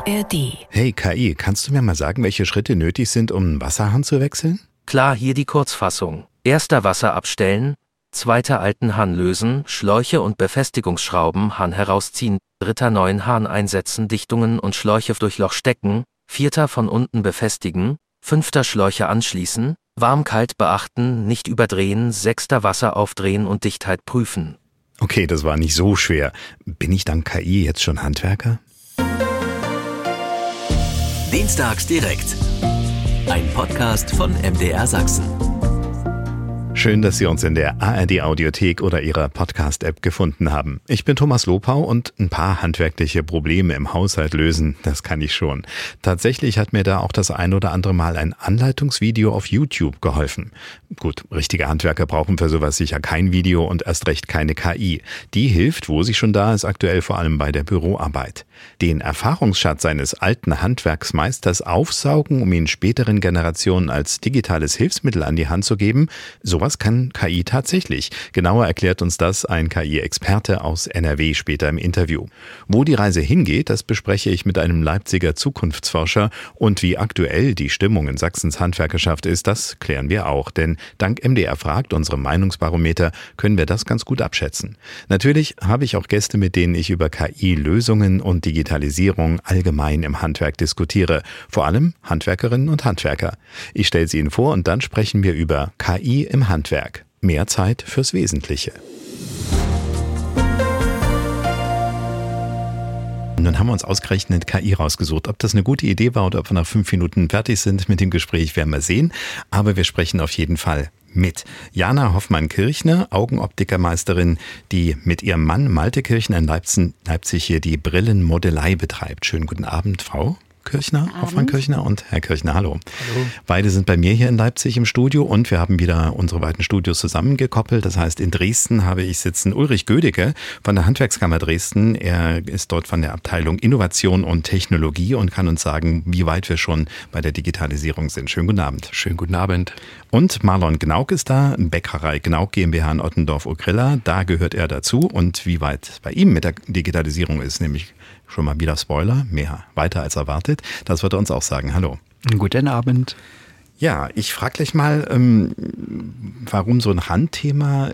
ARD. Hey KI, kannst du mir mal sagen, welche Schritte nötig sind, um einen Wasserhahn zu wechseln? Klar, hier die Kurzfassung. Erster Wasser abstellen, zweiter alten Hahn lösen, Schläuche und Befestigungsschrauben Hahn herausziehen, dritter neuen Hahn einsetzen, Dichtungen und Schläuche durch Loch stecken, vierter von unten befestigen, fünfter Schläuche anschließen, warm-kalt beachten, nicht überdrehen, sechster Wasser aufdrehen und Dichtheit prüfen. Okay, das war nicht so schwer. Bin ich dank KI jetzt schon Handwerker? Dienstags direkt. Ein Podcast von MDR Sachsen. Schön, dass Sie uns in der ARD-Audiothek oder Ihrer Podcast-App gefunden haben. Ich bin Thomas Lopau und ein paar handwerkliche Probleme im Haushalt lösen, das kann ich schon. Tatsächlich hat mir da auch das ein oder andere Mal ein Anleitungsvideo auf YouTube geholfen. Gut, richtige Handwerker brauchen für sowas sicher kein Video und erst recht keine KI. Die hilft, wo sie schon da ist, aktuell vor allem bei der Büroarbeit. Den Erfahrungsschatz seines alten Handwerksmeisters aufsaugen, um ihn späteren Generationen als digitales Hilfsmittel an die Hand zu geben, sowas kann KI tatsächlich. Genauer erklärt uns das ein KI-Experte aus NRW später im Interview. Wo die Reise hingeht, das bespreche ich mit einem Leipziger Zukunftsforscher. Und wie aktuell die Stimmung in Sachsens Handwerkerschaft ist, das klären wir auch. Denn dank MDR fragt, unserem Meinungsbarometer, können wir das ganz gut abschätzen. Natürlich habe ich auch Gäste, mit denen ich über KI-Lösungen und Digitalisierung allgemein im Handwerk diskutiere. Vor allem Handwerkerinnen und Handwerker. Ich stelle sie Ihnen vor und dann sprechen wir über KI im Handwerk. Mehr Zeit fürs Wesentliche. Und dann haben wir uns ausgerechnet KI rausgesucht. Ob das eine gute Idee war oder ob wir nach 5 Minuten fertig sind mit dem Gespräch, werden wir sehen. Aber wir sprechen auf jeden Fall mit Jana Hoffmann-Kirchner, Augenoptikermeisterin, die mit ihrem Mann Malte Kirchner in Leipzig hier die Brillenmodelei betreibt. Schönen guten Abend, Frau Kirchner, Hoffmann-Kirchner und Herr Kirchner, hallo. Hallo. Beide sind bei mir hier in Leipzig im Studio und wir haben wieder unsere beiden Studios zusammengekoppelt. Das heißt, in Dresden habe ich sitzen Ulrich Gödecke von der Handwerkskammer Dresden. Er ist dort von der Abteilung Innovation und Technologie und kann uns sagen, wie weit wir schon bei der Digitalisierung sind. Schönen guten Abend. Schönen guten Abend. Und Marlon Gnauk ist da, Bäckerei Gnauk GmbH in Ottendorf-Okrilla. Da gehört er dazu. Und wie weit bei ihm mit der Digitalisierung ist, nämlich schon mal wieder Spoiler, mehr weiter als erwartet. Das wird er uns auch sagen. Hallo. Guten Abend. Ja, ich frage gleich mal, warum so ein Randthema?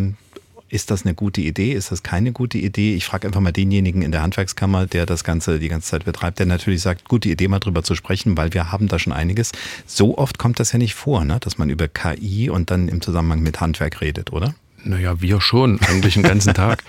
Ist das eine gute Idee? Ist das keine gute Idee? Ich frage einfach mal denjenigen in der Handwerkskammer, der das Ganze die ganze Zeit betreibt, der natürlich sagt, gute Idee, mal drüber zu sprechen, weil wir haben da schon einiges. So oft kommt das ja nicht vor, ne? Dass man über KI und dann im Zusammenhang mit Handwerk redet, oder? Naja, wir schon, eigentlich den ganzen Tag.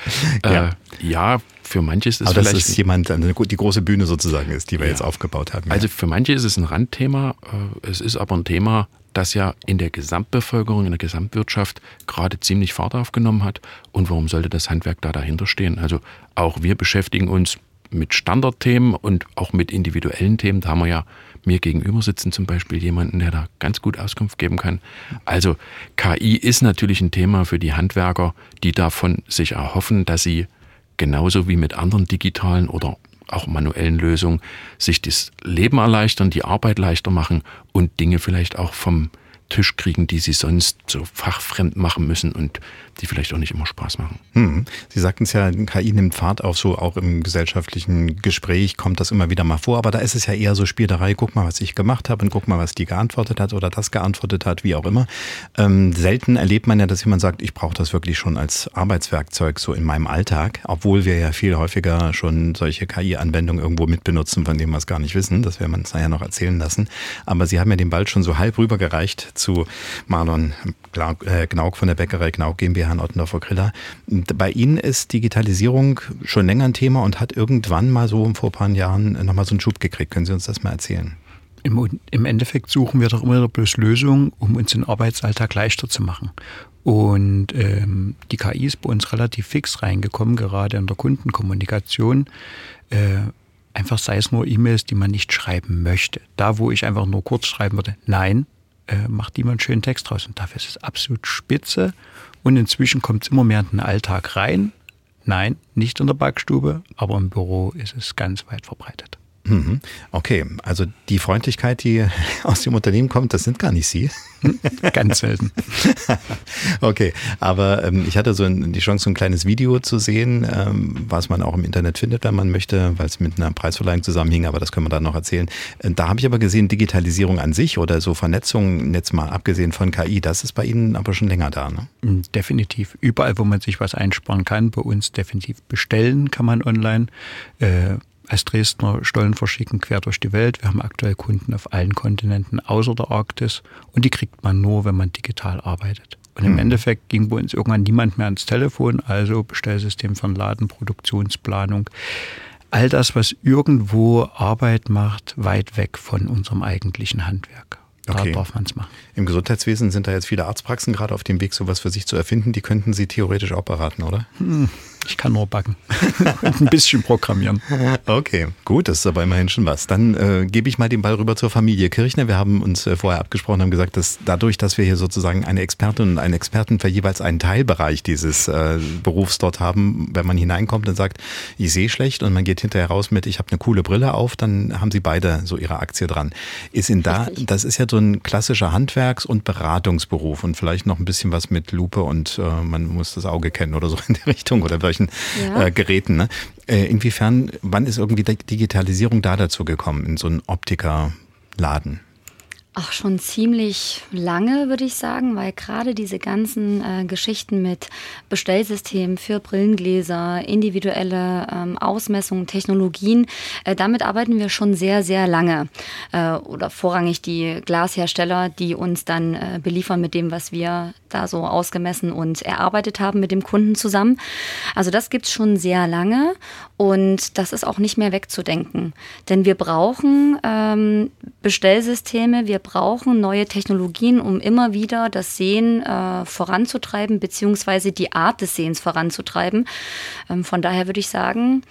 Ja, für manche ist es aber vielleicht... dass es jemand, die große Bühne sozusagen ist, die wir jetzt aufgebaut haben. Ja. Also für manche ist es ein Randthema, es ist aber ein Thema, das ja in der Gesamtbevölkerung, in der Gesamtwirtschaft gerade ziemlich Fahrt aufgenommen hat. Und warum sollte das Handwerk da dahinter stehen? Also auch wir beschäftigen uns mit Standardthemen und auch mit individuellen Themen. Da haben wir ja mir gegenüber sitzen zum Beispiel jemanden, der da ganz gut Auskunft geben kann. Also KI ist natürlich ein Thema für die Handwerker, die davon sich erhoffen, dass sie genauso wie mit anderen digitalen oder auch manuellen Lösungen sich das Leben erleichtern, die Arbeit leichter machen und Dinge vielleicht auch vom Tisch kriegen, die sie sonst so fachfremd machen müssen und die vielleicht auch nicht immer Spaß machen. Sie sagten es ja, KI nimmt Fahrt auf, so auch im gesellschaftlichen Gespräch kommt das immer wieder mal vor, aber da ist es ja eher so Spielerei, guck mal, was ich gemacht habe und guck mal, was die geantwortet hat oder das geantwortet hat, wie auch immer. Selten erlebt man ja, dass jemand sagt, ich brauche das wirklich schon als Arbeitswerkzeug so in meinem Alltag, obwohl wir ja viel häufiger schon solche KI-Anwendungen irgendwo mitbenutzen, von denen wir es gar nicht wissen, das werden wir uns nachher noch erzählen lassen. Aber Sie haben ja den Ball schon so halb rübergereicht zu Marlon Gnauk von der Bäckerei Gnauk GmbH in Ottendorf-Okrilla. Bei Ihnen ist Digitalisierung schon länger ein Thema und hat irgendwann mal so vor ein paar Jahren nochmal so einen Schub gekriegt. Können Sie uns das mal erzählen? Im Endeffekt suchen wir doch immer bloß Lösungen, um uns den Arbeitsalltag leichter zu machen. Und die KI ist bei uns relativ fix reingekommen, gerade in der Kundenkommunikation. Einfach sei es nur E-Mails, die man nicht schreiben möchte. Da, wo ich einfach nur kurz schreiben würde, nein, macht die mal einen schönen Text draus. Und dafür ist es absolut spitze. Und inzwischen kommt es immer mehr in den Alltag rein. Nein, nicht in der Backstube, aber im Büro ist es ganz weit verbreitet. Okay, also die Freundlichkeit, die aus dem Unternehmen kommt, das sind gar nicht Sie. Ganz selten. Okay, aber ich hatte die Chance, so ein kleines Video zu sehen, was man auch im Internet findet, wenn man möchte, weil es mit einer Preisverleihung zusammenhing, aber das können wir dann noch erzählen. Da habe ich aber gesehen, Digitalisierung an sich oder so Vernetzung, jetzt mal abgesehen von KI, das ist bei Ihnen aber schon länger da, ne? Definitiv. Überall, wo man sich was einsparen kann, bei uns definitiv bestellen kann man online. Als Dresdner Stollen verschicken quer durch die Welt. Wir haben aktuell Kunden auf allen Kontinenten außer der Arktis und die kriegt man nur, wenn man digital arbeitet. Und im Endeffekt ging bei uns irgendwann niemand mehr ans Telefon, also Bestellsystem von Laden, Produktionsplanung. All das, was irgendwo Arbeit macht, weit weg von unserem eigentlichen Handwerk. Da darf man es machen. Im Gesundheitswesen sind da jetzt viele Arztpraxen gerade auf dem Weg, sowas für sich zu erfinden. Die könnten Sie theoretisch auch beraten, oder? Ich kann nur backen und ein bisschen programmieren. Okay, gut, das ist aber immerhin schon was. Dann gebe ich mal den Ball rüber zur Familie Kirchner. Wir haben uns vorher abgesprochen, haben gesagt, dass dadurch, dass wir hier sozusagen eine Expertin und einen Experten für jeweils einen Teilbereich dieses Berufs dort haben, wenn man hineinkommt und sagt, ich sehe schlecht und man geht hinterher raus mit, ich habe eine coole Brille auf, dann haben Sie beide so Ihre Aktie dran. Das ist ja so ein klassischer Handwerks- und Beratungsberuf und vielleicht noch ein bisschen was mit Lupe und man muss das Auge kennen oder so in der Richtung oder welchen Geräten. Ne? Inwiefern, wann ist irgendwie die Digitalisierung da dazu gekommen in so einen Optikerladen? Ach, schon ziemlich lange, würde ich sagen, weil gerade diese ganzen Geschichten mit Bestellsystemen für Brillengläser, individuelle Ausmessungen, Technologien, damit arbeiten wir schon sehr, sehr lange. Oder vorrangig die Glashersteller, die uns dann beliefern mit dem, was wir da so ausgemessen und erarbeitet haben mit dem Kunden zusammen. Also das gibt's schon sehr lange und das ist auch nicht mehr wegzudenken. Denn wir brauchen Bestellsysteme, wir brauchen neue Technologien, um immer wieder das Sehen voranzutreiben, beziehungsweise die Art des Sehens voranzutreiben. Von daher würde ich sagen,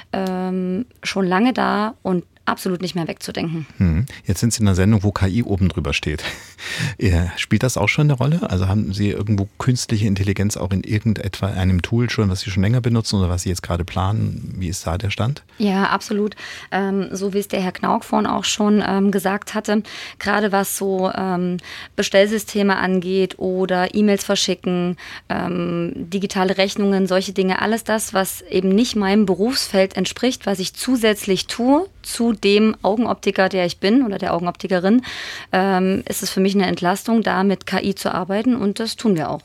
schon lange da und absolut nicht mehr wegzudenken. Jetzt sind Sie in einer Sendung, wo KI oben drüber steht. Spielt das auch schon eine Rolle? Also haben Sie irgendwo künstliche Intelligenz auch in irgendetwa einem Tool schon, was Sie schon länger benutzen oder was Sie jetzt gerade planen? Wie ist da der Stand? Ja, absolut. So wie es der Herr Knauk vorhin auch schon gesagt hatte, gerade was so Bestellsysteme angeht oder E-Mails verschicken, digitale Rechnungen, solche Dinge, alles das, was eben nicht meinem Berufsfeld entspricht, was ich zusätzlich tue, zu dem Augenoptiker, der ich bin oder der Augenoptikerin, ist es für mich eine Entlastung, da mit KI zu arbeiten und das tun wir auch.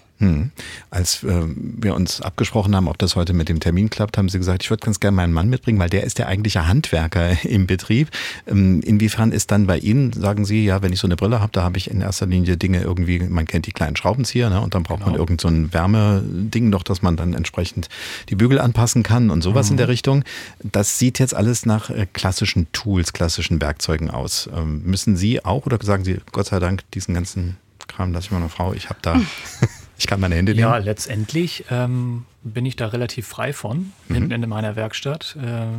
Als wir uns abgesprochen haben, ob das heute mit dem Termin klappt, haben Sie gesagt, ich würde ganz gerne meinen Mann mitbringen, weil der ist der eigentliche Handwerker im Betrieb. Inwiefern ist dann bei Ihnen, sagen Sie, ja, wenn ich so eine Brille habe, da habe ich in erster Linie Dinge irgendwie, man kennt die kleinen Schraubenzieher, ne, und dann braucht man irgend so ein Wärmeding noch, dass man dann entsprechend die Bügel anpassen kann und sowas in der Richtung. Das sieht jetzt alles nach klassischen Tools, klassischen Werkzeugen aus. Müssen Sie auch oder sagen Sie, Gott sei Dank, diesen ganzen Kram lasse ich meiner Frau, ich habe da... Ich kann meine Hände nehmen. Ja, letztendlich bin ich da relativ frei von, hinten in meiner Werkstatt,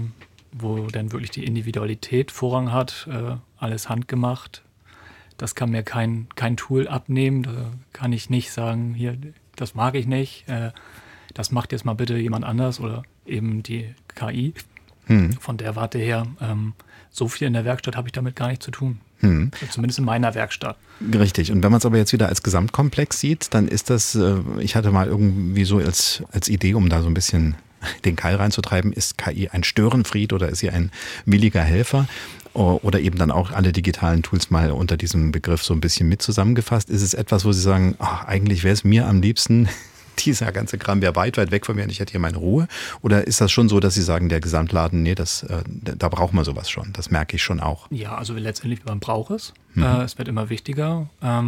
wo dann wirklich die Individualität Vorrang hat, alles handgemacht. Das kann mir kein Tool abnehmen, da kann ich nicht sagen, hier, das mag ich nicht, das macht jetzt mal bitte jemand anders oder eben die KI. Von der Warte her, so viel in der Werkstatt habe ich damit gar nichts zu tun. Zumindest in meiner Werkstatt. Richtig. Und wenn man es aber jetzt wieder als Gesamtkomplex sieht, dann ist das, ich hatte mal irgendwie so als Idee, um da so ein bisschen den Keil reinzutreiben, ist KI ein Störenfried oder ist sie ein williger Helfer? Oder eben dann auch alle digitalen Tools mal unter diesem Begriff so ein bisschen mit zusammengefasst. Ist es etwas, wo Sie sagen, ach, eigentlich wäre es mir am liebsten, dieser ganze Kram wäre weit weg von mir und ich hätte hier meine Ruhe? Oder ist das schon so, dass Sie sagen, der Gesamtladen, nee, da braucht man sowas schon, das merke ich schon auch? Ja, also letztendlich, man braucht es. Es wird immer wichtiger.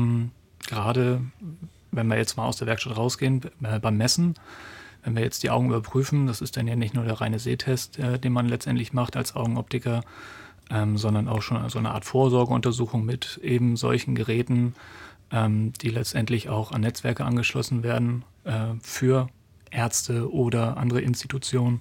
Gerade wenn wir jetzt mal aus der Werkstatt rausgehen, beim Messen, wenn wir jetzt die Augen überprüfen, das ist dann ja nicht nur der reine Sehtest, den man letztendlich macht als Augenoptiker, sondern auch schon so eine Art Vorsorgeuntersuchung mit eben solchen Geräten, die letztendlich auch an Netzwerke angeschlossen werden für Ärzte oder andere Institutionen,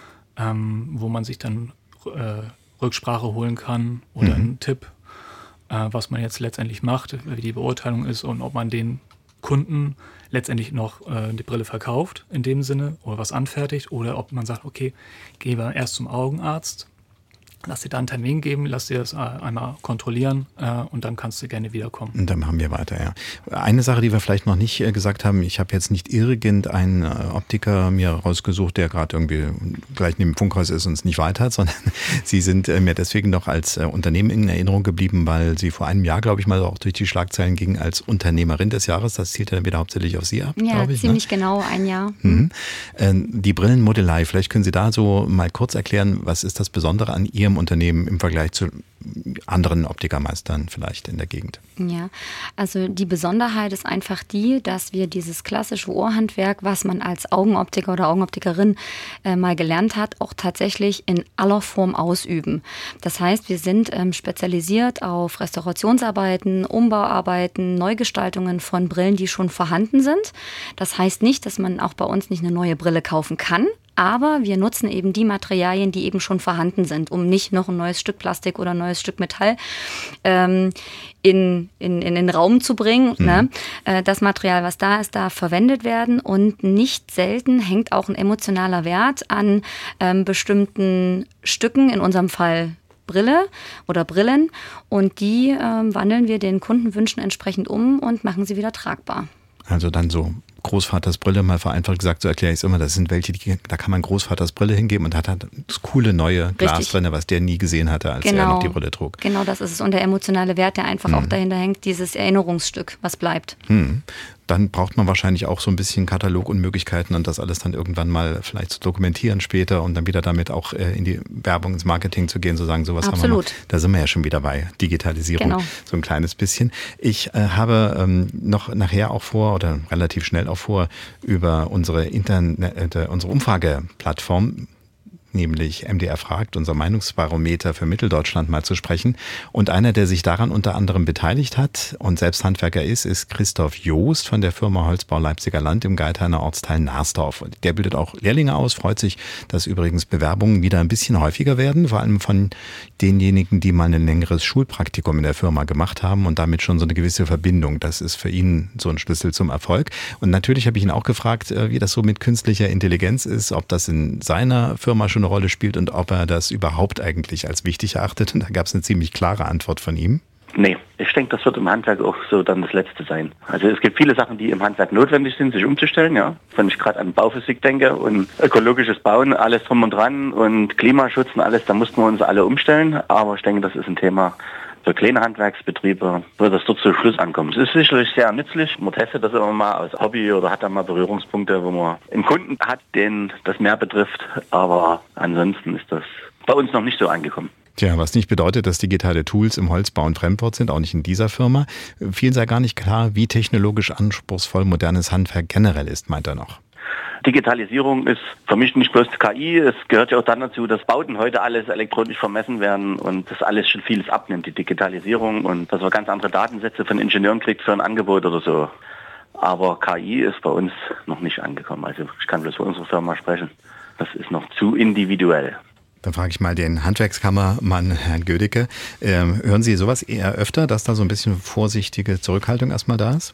wo man sich dann Rücksprache holen kann oder einen Tipp, was man jetzt letztendlich macht, wie die Beurteilung ist und ob man den Kunden letztendlich noch die Brille verkauft in dem Sinne oder was anfertigt oder ob man sagt, okay, gehen wir erst zum Augenarzt, Lass dir da einen Termin geben, lass dir das einmal kontrollieren und dann kannst du gerne wiederkommen. Und dann machen wir weiter, ja. Eine Sache, die wir vielleicht noch nicht gesagt haben, ich habe jetzt nicht irgendeinen Optiker mir rausgesucht, der gerade irgendwie gleich neben dem Funkhaus ist und es nicht weiter hat, sondern Sie sind mir deswegen noch als Unternehmen in Erinnerung geblieben, weil Sie vor einem Jahr, glaube ich, mal auch durch die Schlagzeilen gingen als Unternehmerin des Jahres. Das zielt ja dann wieder hauptsächlich auf Sie ab, glaube ich. Ziemlich genau, ein Jahr. Die Brillenmodelei, vielleicht können Sie da so mal kurz erklären, was ist das Besondere an Ihrem Unternehmen im Vergleich zu anderen Optikermeistern vielleicht in der Gegend? Ja, also die Besonderheit ist einfach die, dass wir dieses klassische Ohrhandwerk, was man als Augenoptiker oder Augenoptikerin mal gelernt hat, auch tatsächlich in aller Form ausüben. Das heißt, wir sind spezialisiert auf Restaurationsarbeiten, Umbauarbeiten, Neugestaltungen von Brillen, die schon vorhanden sind. Das heißt nicht, dass man auch bei uns nicht eine neue Brille kaufen kann. Aber wir nutzen eben die Materialien, die eben schon vorhanden sind, um nicht noch ein neues Stück Plastik oder ein neues Stück Metall in den Raum zu bringen. Ne? Das Material, was da ist, darf verwendet werden und nicht selten hängt auch ein emotionaler Wert an bestimmten Stücken, in unserem Fall Brille oder Brillen, und die wandeln wir den Kundenwünschen entsprechend um und machen sie wieder tragbar. Also dann so Großvaters Brille, mal vereinfacht gesagt, so erkläre ich es immer, das sind welche, da kann man Großvaters Brille hingeben und hat das coole neue Glas drin, was der nie gesehen hatte, als er noch die Brille trug. Genau, das ist es. Und der emotionale Wert, der einfach auch dahinter hängt, dieses Erinnerungsstück, was bleibt. Dann braucht man wahrscheinlich auch so ein bisschen Katalog und Möglichkeiten und das alles dann irgendwann mal vielleicht zu dokumentieren später und dann wieder damit auch in die Werbung, ins Marketing zu gehen, zu sagen, sowas haben wir mal. Da sind wir ja schon wieder bei Digitalisierung, so ein kleines bisschen. Ich habe noch nachher auch vor oder relativ schnell auch vor, über unsere unsere Umfrageplattform, nämlich MDR fragt, unser Meinungsbarometer für Mitteldeutschland, mal zu sprechen. Und einer, der sich daran unter anderem beteiligt hat und selbst Handwerker ist Christoph Joost von der Firma Holzbau Leipziger Land im Geithainer Ortsteil Narsdorf. Der bildet auch Lehrlinge aus, freut sich, dass übrigens Bewerbungen wieder ein bisschen häufiger werden, vor allem von denjenigen, die mal ein längeres Schulpraktikum in der Firma gemacht haben und damit schon so eine gewisse Verbindung. Das ist für ihn so ein Schlüssel zum Erfolg. Und natürlich habe ich ihn auch gefragt, wie das so mit künstlicher Intelligenz ist, ob das in seiner Firma schon eine Rolle spielt und ob er das überhaupt eigentlich als wichtig erachtet. Und da gab es eine ziemlich klare Antwort von ihm. Nee, ich denke, das wird im Handwerk auch so dann das Letzte sein. Also es gibt viele Sachen, die im Handwerk notwendig sind, sich umzustellen. Ja, wenn ich gerade an Bauphysik denke und ökologisches Bauen, alles drum und dran und Klimaschutz und alles, da mussten wir uns alle umstellen. Aber ich denke, das ist ein Thema für kleine Handwerksbetriebe, wird das dort zu Schluss ankommen. Es ist sicherlich sehr nützlich. Man testet das immer mal aus Hobby oder hat da mal Berührungspunkte, wo man einen Kunden hat, den das mehr betrifft. Aber ansonsten ist das bei uns noch nicht so angekommen. Tja, was nicht bedeutet, dass digitale Tools im Holzbau ein Fremdwort sind, auch nicht in dieser Firma. Vielen sei gar nicht klar, wie technologisch anspruchsvoll modernes Handwerk generell ist, meint er noch. Digitalisierung ist für mich nicht bloß KI, es gehört ja auch dann dazu, dass Bauten heute alles elektronisch vermessen werden und das alles schon vieles abnimmt, die Digitalisierung, und dass man ganz andere Datensätze von Ingenieuren kriegt für ein Angebot oder so. Aber KI ist bei uns noch nicht angekommen, also ich kann bloß für unsere Firma sprechen. Das ist noch zu individuell. Dann frage ich mal den Handwerkskammermann, Herrn Gödicke. Hören Sie sowas eher öfter, dass da so ein bisschen vorsichtige Zurückhaltung erstmal da ist?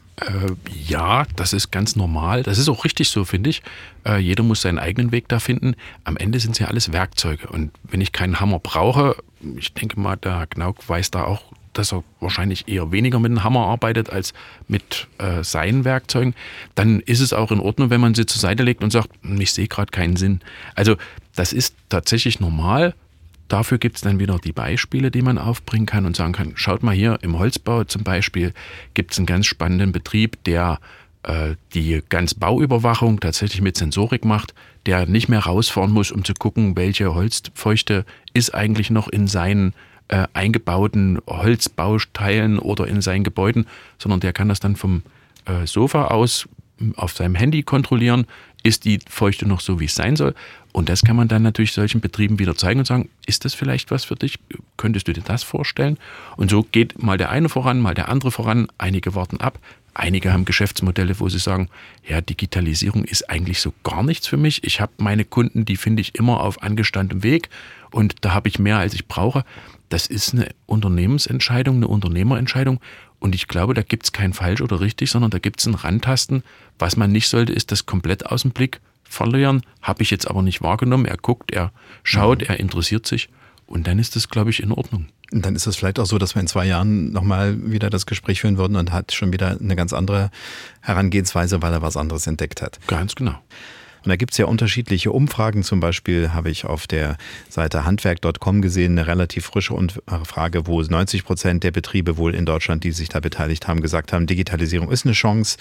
Ja, das ist ganz normal. Das ist auch richtig so, finde ich. Jeder muss seinen eigenen Weg da finden. Am Ende sind es ja alles Werkzeuge. Und wenn ich keinen Hammer brauche, ich denke mal, der Herr Knauk weiß da auch, dass er wahrscheinlich eher weniger mit einem Hammer arbeitet als mit seinen Werkzeugen, dann ist es auch in Ordnung, wenn man sie zur Seite legt und sagt, ich sehe gerade keinen Sinn. Also das ist tatsächlich normal. Dafür gibt es dann wieder die Beispiele, die man aufbringen kann und sagen kann, schaut mal hier, im Holzbau zum Beispiel gibt es einen ganz spannenden Betrieb, der die ganze Bauüberwachung tatsächlich mit Sensorik macht, der nicht mehr rausfahren muss, um zu gucken, welche Holzfeuchte ist eigentlich noch in seinen eingebauten Holzbauteilen oder in seinen Gebäuden, sondern der kann das dann vom Sofa aus auf seinem Handy kontrollieren, ist die Feuchte noch so, wie es sein soll. Und das kann man dann natürlich solchen Betrieben wieder zeigen und sagen, ist das vielleicht was für dich? Könntest du dir das vorstellen? Und so geht mal der eine voran, mal der andere voran. Einige warten ab. Einige haben Geschäftsmodelle, wo sie sagen, ja, Digitalisierung ist eigentlich so gar nichts für mich. Ich habe meine Kunden, die finde ich immer auf angestandenem Weg und da habe ich mehr, als ich brauche. Das ist eine Unternehmensentscheidung, eine Unternehmerentscheidung. Und ich glaube, da gibt es kein falsch oder richtig, sondern da gibt es ein Rantasten. Was man nicht sollte, ist das komplett aus dem Blick verlieren. Habe ich jetzt aber nicht wahrgenommen. Er guckt, er schaut, er interessiert sich. Und dann ist das, glaube ich, in Ordnung. Und dann ist es vielleicht auch so, dass wir in 2 Jahren nochmal wieder das Gespräch führen würden und hat schon wieder eine ganz andere Herangehensweise, weil er was anderes entdeckt hat. Ganz genau. Und da gibt es ja unterschiedliche Umfragen. Zum Beispiel habe ich auf der Seite handwerk.com gesehen, eine relativ frische Umfrage, wo 90% der Betriebe wohl in Deutschland, die sich da beteiligt haben, gesagt haben, Digitalisierung ist eine Chance.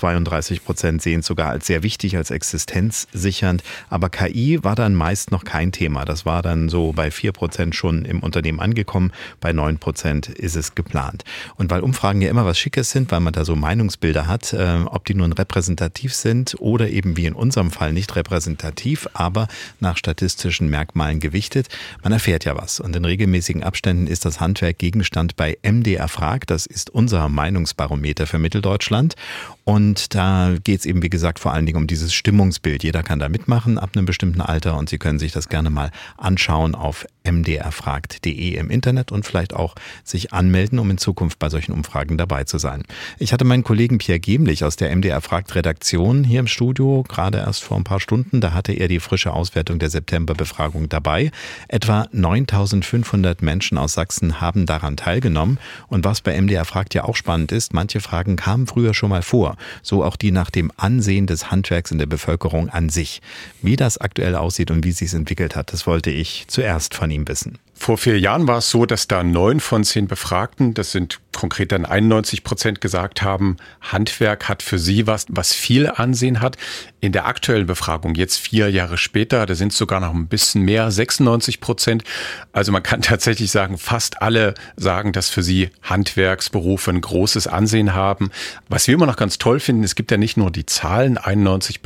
32% sehen es sogar als sehr wichtig, als existenzsichernd. Aber KI war dann meist noch kein Thema. Das war dann so bei 4% schon im Unternehmen angekommen. Bei 9% ist es geplant. Und weil Umfragen ja immer was Schickes sind, weil man da so Meinungsbilder hat, ob die nun repräsentativ sind oder eben wie in unserem Fall nicht repräsentativ, aber nach statistischen Merkmalen gewichtet. Man erfährt ja was. Und in regelmäßigen Abständen ist das Handwerk Gegenstand bei MDR Fragt. Das ist unser Meinungsbarometer für Mitteldeutschland. Und da geht es eben, wie gesagt, vor allen Dingen um dieses Stimmungsbild. Jeder kann da mitmachen ab einem bestimmten Alter und Sie können sich das gerne mal anschauen auf mdrfragt.de im Internet und vielleicht auch sich anmelden, um in Zukunft bei solchen Umfragen dabei zu sein. Ich hatte meinen Kollegen Pierre Gemlich aus der MDR Fragt Redaktion hier im Studio, gerade erst vor ein paar Stunden. Da hatte er die frische Auswertung der September-Befragung dabei. Etwa 9.500 Menschen aus Sachsen haben daran teilgenommen. Und was bei MDR Fragt ja auch spannend ist, manche Fragen kamen früher schon mal vor. So auch die nach dem Ansehen des Handwerks in der Bevölkerung an sich. Wie das aktuell aussieht und wie es sich entwickelt hat, das wollte ich zuerst von ihm wissen. Vor 4 Jahren war es so, dass da 9 von 10 Befragten, das sind konkret dann 91%, gesagt haben, Handwerk hat für sie was viel Ansehen hat. In der aktuellen Befragung, jetzt 4 Jahre später, da sind es sogar noch ein bisschen mehr, 96%. Also man kann tatsächlich sagen, fast alle sagen, dass für sie Handwerksberufe ein großes Ansehen haben. Was wir immer noch ganz toll finden, es gibt ja nicht nur die Zahlen, 91%,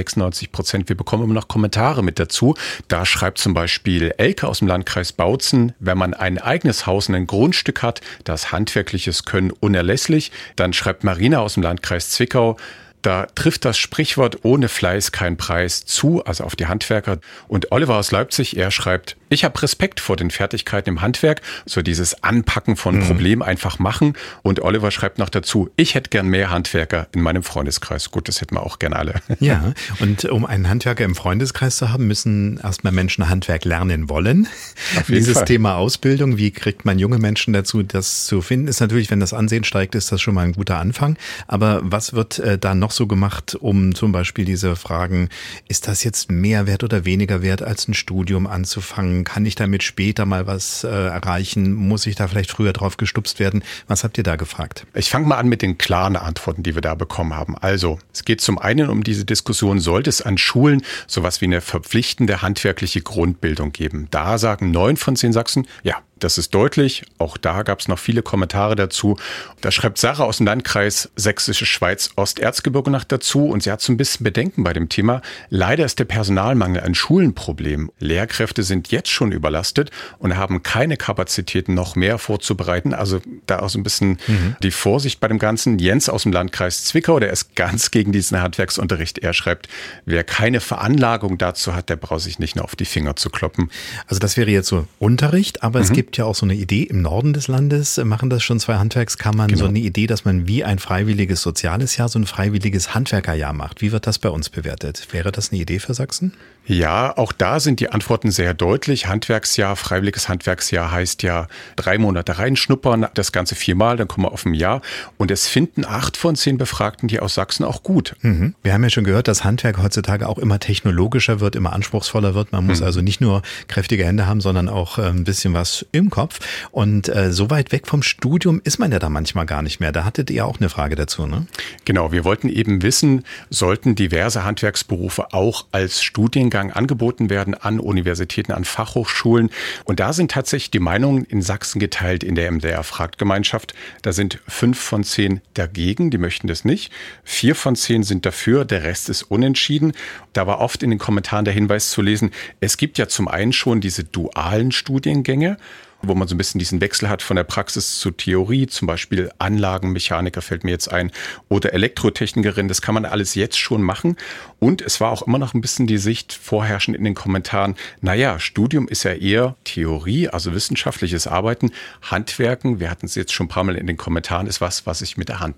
96%, wir bekommen immer noch Kommentare mit dazu. Da schreibt zum Beispiel Elke aus dem Landkreis Bautzen, wenn man ein eigenes Haus und ein Grundstück hat, das handwerkliches Können unerlässlich. Dann schreibt Marina aus dem Landkreis Zwickau, da trifft das Sprichwort ohne Fleiß kein Preis zu, also auf die Handwerker. Und Oliver aus Leipzig, er schreibt, ich habe Respekt vor den Fertigkeiten im Handwerk, so dieses Anpacken von Problemen einfach machen. Und Oliver schreibt noch dazu, ich hätte gern mehr Handwerker in meinem Freundeskreis. Gut, das hätten wir auch gern alle. Ja, und um einen Handwerker im Freundeskreis zu haben, müssen erstmal Menschen Handwerk lernen wollen. Auf jeden Dieses Fall. Thema Ausbildung, wie kriegt man junge Menschen dazu, das zu finden, ist natürlich, wenn das Ansehen steigt, ist das schon mal ein guter Anfang. Aber was wird da noch so gemacht, um zum Beispiel diese Fragen, ist das jetzt mehr wert oder weniger wert, als ein Studium anzufangen? Kann ich damit später mal was erreichen? Muss ich da vielleicht früher drauf gestupst werden? Was habt ihr da gefragt? Ich fange mal an mit den klaren Antworten, die wir da bekommen haben. Also, es geht zum einen um diese Diskussion, sollte es an Schulen sowas wie eine verpflichtende handwerkliche Grundbildung geben? Da sagen 9 von 10 Sachsen, ja, das ist deutlich. Auch da gab es noch viele Kommentare dazu. Da schreibt Sarah aus dem Landkreis Sächsische Schweiz Osterzgebirge noch dazu und sie hat so ein bisschen Bedenken bei dem Thema. Leider ist der Personalmangel ein Schulenproblem. Lehrkräfte sind jetzt schon überlastet und haben keine Kapazitäten, noch mehr vorzubereiten. Also da auch so ein bisschen die Vorsicht bei dem Ganzen. Jens aus dem Landkreis Zwickau, der ist ganz gegen diesen Handwerksunterricht. Er schreibt, wer keine Veranlagung dazu hat, der braucht sich nicht nur auf die Finger zu kloppen. Also das wäre jetzt so Unterricht, aber es gibt ja auch so eine Idee, im Norden des Landes machen das schon 2 Handwerkskammern, so eine Idee, dass man wie ein freiwilliges soziales Jahr, so ein freiwilliges Handwerkerjahr macht. Wie wird das bei uns bewertet? Wäre das eine Idee für Sachsen? Ja, auch da sind die Antworten sehr deutlich. Handwerksjahr, freiwilliges Handwerksjahr heißt ja 3 Monate reinschnuppern, das Ganze 4-mal, dann kommen wir auf ein Jahr. Und es finden 8 von 10 Befragten hier aus Sachsen auch gut. Wir haben ja schon gehört, dass Handwerk heutzutage auch immer technologischer wird, immer anspruchsvoller wird. Man muss also nicht nur kräftige Hände haben, sondern auch ein bisschen was im Kopf. Und so weit weg vom Studium ist man ja da manchmal gar nicht mehr. Da hattet ihr auch eine Frage dazu, ne? Genau, wir wollten eben wissen, sollten diverse Handwerksberufe auch als Studiengang angeboten werden an Universitäten, an Fachhochschulen. Und da sind tatsächlich die Meinungen in Sachsen geteilt in der MDR-Fragt-Gemeinschaft. Da sind 5 von 10 dagegen, die möchten das nicht. 4 von 10 sind dafür, der Rest ist unentschieden. Da war oft in den Kommentaren der Hinweis zu lesen, es gibt ja zum einen schon diese dualen Studiengänge, wo man so ein bisschen diesen Wechsel hat von der Praxis zur Theorie, zum Beispiel Anlagenmechaniker fällt mir jetzt ein oder Elektrotechnikerin, das kann man alles jetzt schon machen. Und es war auch immer noch ein bisschen die Sicht vorherrschend in den Kommentaren, naja, Studium ist ja eher Theorie, also wissenschaftliches Arbeiten, Handwerken, wir hatten es jetzt schon ein paar Mal in den Kommentaren, ist was ich mit der Hand mache.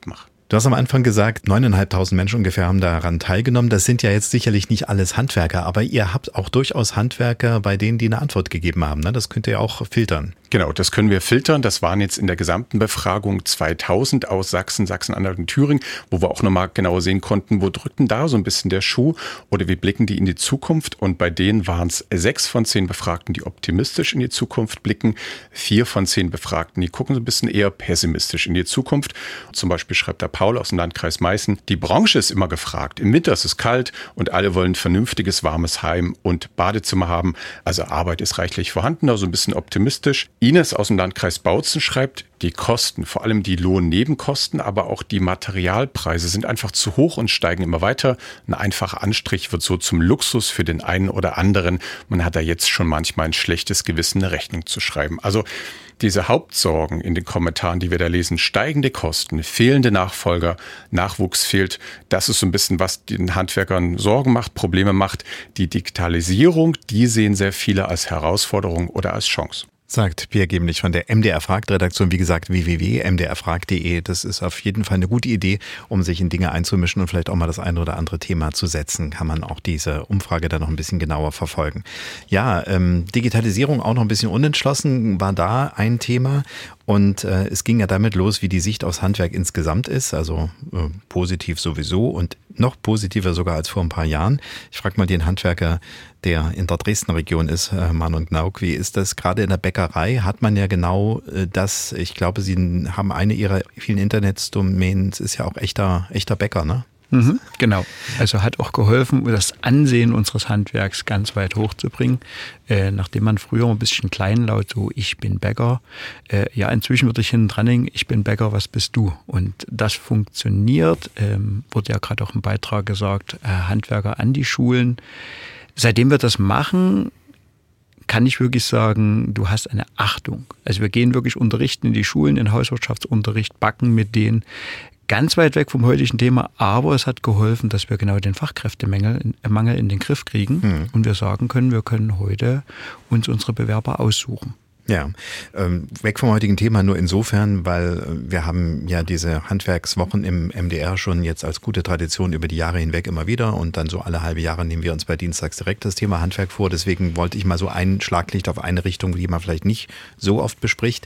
Du hast am Anfang gesagt, 9.500 Menschen ungefähr haben daran teilgenommen. Das sind ja jetzt sicherlich nicht alles Handwerker, aber ihr habt auch durchaus Handwerker, bei denen die eine Antwort gegeben haben. Ne? Das könnt ihr auch filtern. Genau, das können wir filtern. Das waren jetzt in der gesamten Befragung 2000 aus Sachsen, Sachsen-Anhalt und Thüringen, wo wir auch nochmal genau sehen konnten, wo drückt denn da so ein bisschen der Schuh oder wie blicken die in die Zukunft. Und bei denen waren es 6 von 10 Befragten, die optimistisch in die Zukunft blicken, 4 von 10 Befragten, die gucken so ein bisschen eher pessimistisch in die Zukunft. Zum Beispiel schreibt der Paul aus dem Landkreis Meißen, die Branche ist immer gefragt. Im Winter ist es kalt und alle wollen ein vernünftiges, warmes Heim und Badezimmer haben. Also Arbeit ist reichlich vorhanden, also ein bisschen optimistisch. Ines aus dem Landkreis Bautzen schreibt, die Kosten, vor allem die Lohnnebenkosten, aber auch die Materialpreise sind einfach zu hoch und steigen immer weiter. Ein einfacher Anstrich wird so zum Luxus für den einen oder anderen. Man hat da jetzt schon manchmal ein schlechtes Gewissen, eine Rechnung zu schreiben. Also diese Hauptsorgen in den Kommentaren, die wir da lesen, steigende Kosten, fehlende Nachfolger, Nachwuchs fehlt, das ist so ein bisschen, was den Handwerkern Sorgen macht, Probleme macht. Die Digitalisierung, die sehen sehr viele als Herausforderung oder als Chance. Sagt Pierre Gemlich von der MDR Fragt Redaktion. Wie gesagt, www.mdrfragt.de. Das ist auf jeden Fall eine gute Idee, um sich in Dinge einzumischen und vielleicht auch mal das eine oder andere Thema zu setzen. Kann man auch diese Umfrage dann noch ein bisschen genauer verfolgen. Ja, Digitalisierung auch noch ein bisschen unentschlossen, war da ein Thema. Und es ging ja damit los, wie die Sicht aufs Handwerk insgesamt ist. Also positiv sowieso und noch positiver sogar als vor ein paar Jahren. Ich frage mal den Handwerker, der in der Dresdner Region ist, Manon Gnauk, wie ist das gerade in der Bäckerei? Hat man ja genau das, ich glaube, Sie haben eine Ihrer vielen Internetdomains, ist ja auch echter Bäcker, ne? Mhm, genau. Also hat auch geholfen, das Ansehen unseres Handwerks ganz weit hochzubringen. Nachdem man früher ein bisschen kleinlaut so, ich bin Bäcker, ja, inzwischen würde ich hinten dran hängen, ich bin Bäcker, was bist du? Und das funktioniert, wurde ja gerade auch im Beitrag gesagt, Handwerker an die Schulen. Seitdem wir das machen, kann ich wirklich sagen, du hast eine Achtung. Also wir gehen wirklich unterrichten in die Schulen, in Hauswirtschaftsunterricht, backen mit denen. Ganz weit weg vom heutigen Thema, aber es hat geholfen, dass wir genau den Fachkräftemangel in den Griff kriegen und wir sagen können, wir können heute uns unsere Bewerber aussuchen. Ja, weg vom heutigen Thema nur insofern, weil wir haben ja diese Handwerkswochen im MDR schon jetzt als gute Tradition über die Jahre hinweg immer wieder und dann so alle halbe Jahre nehmen wir uns bei Dienstags direkt das Thema Handwerk vor. Deswegen wollte ich mal so ein Schlaglicht auf eine Richtung, die man vielleicht nicht so oft bespricht,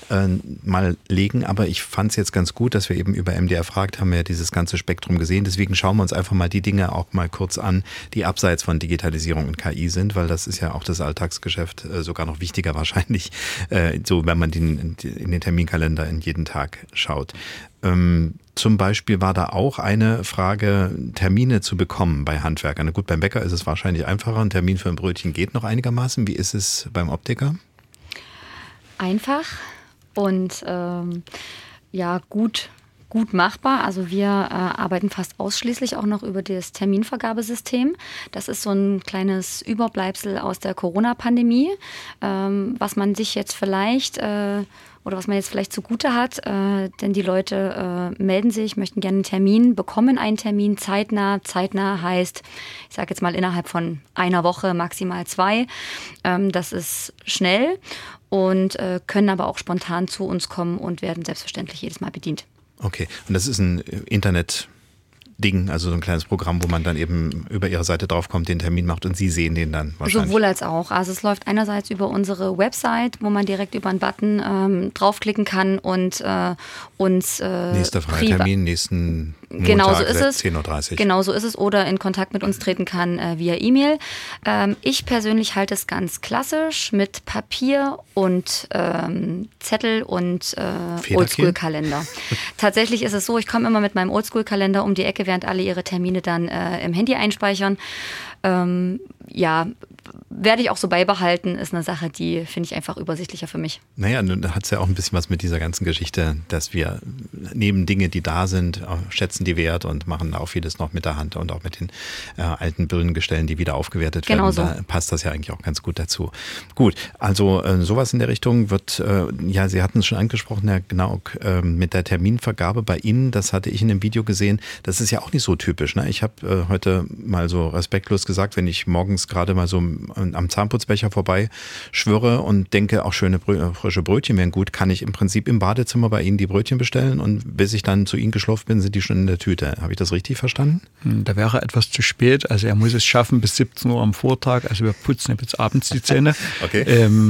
mal legen. Aber ich fand es jetzt ganz gut, dass wir eben über MDR Fragt haben ja dieses ganze Spektrum gesehen. Deswegen schauen wir uns einfach mal die Dinge auch mal kurz an, die abseits von Digitalisierung und KI sind, weil das ist ja auch das Alltagsgeschäft sogar noch wichtiger wahrscheinlich, so wenn man in den Terminkalender in jeden Tag schaut. Zum Beispiel war da auch eine Frage, Termine zu bekommen bei Handwerkern. Gut, beim Bäcker ist es wahrscheinlich einfacher. Ein Termin für ein Brötchen geht noch einigermaßen. Wie ist es beim Optiker? Einfach und ja, gut machbar. Also wir arbeiten fast ausschließlich auch noch über das Terminvergabesystem. Das ist so ein kleines Überbleibsel aus der Corona-Pandemie, was man sich jetzt vielleicht oder was man jetzt vielleicht zugute hat, denn die Leute melden sich, möchten gerne einen Termin, bekommen einen Termin zeitnah. Zeitnah heißt, ich sage jetzt mal innerhalb von einer Woche, maximal 2. Das ist schnell und können aber auch spontan zu uns kommen und werden selbstverständlich jedes Mal bedient. Okay, und das ist ein Internet-Ding, also so ein kleines Programm, wo man dann eben über Ihre Seite draufkommt, den Termin macht und Sie sehen den dann wahrscheinlich. Sowohl als auch. Also es läuft einerseits über unsere Website, wo man direkt über einen Button draufklicken kann und uns nächster Freitermin, nächsten Montag, genau so ist es. 10.30 Uhr. Genau so ist es. Oder in Kontakt mit uns treten kann via E-Mail. Ich persönlich halte es ganz klassisch mit Papier und Zettel und Oldschool-Kalender. Tatsächlich ist es so, ich komme immer mit meinem Oldschool-Kalender um die Ecke, während alle ihre Termine dann im Handy einspeichern. Ja, werde ich auch so beibehalten, ist eine Sache, die finde ich einfach übersichtlicher für mich. Naja, da hat es ja auch ein bisschen was mit dieser ganzen Geschichte, dass wir neben Dinge, die da sind, schätzen die Wert und machen auch vieles noch mit der Hand und auch mit den alten Birnengestellen, die wieder aufgewertet werden. Genau so. Da passt das ja eigentlich auch ganz gut dazu. Gut, also sowas in der Richtung wird, ja, Sie hatten es schon angesprochen, Herr Gnauk, mit der Terminvergabe bei Ihnen, das hatte ich in einem Video gesehen, das ist ja auch nicht so typisch. Ne? Ich habe heute mal so respektlos gesagt, wenn ich morgens gerade mal so am Zahnputzbecher vorbeischwirre und denke, auch schöne frische Brötchen wären gut, kann ich im Prinzip im Badezimmer bei Ihnen die Brötchen bestellen und bis ich dann zu Ihnen geschlurft bin, sind die schon in der Tüte. Habe ich das richtig verstanden? Da wäre etwas zu spät. Also er muss es schaffen bis 17 Uhr am Vortag. Also wir putzen jetzt abends die Zähne. Okay.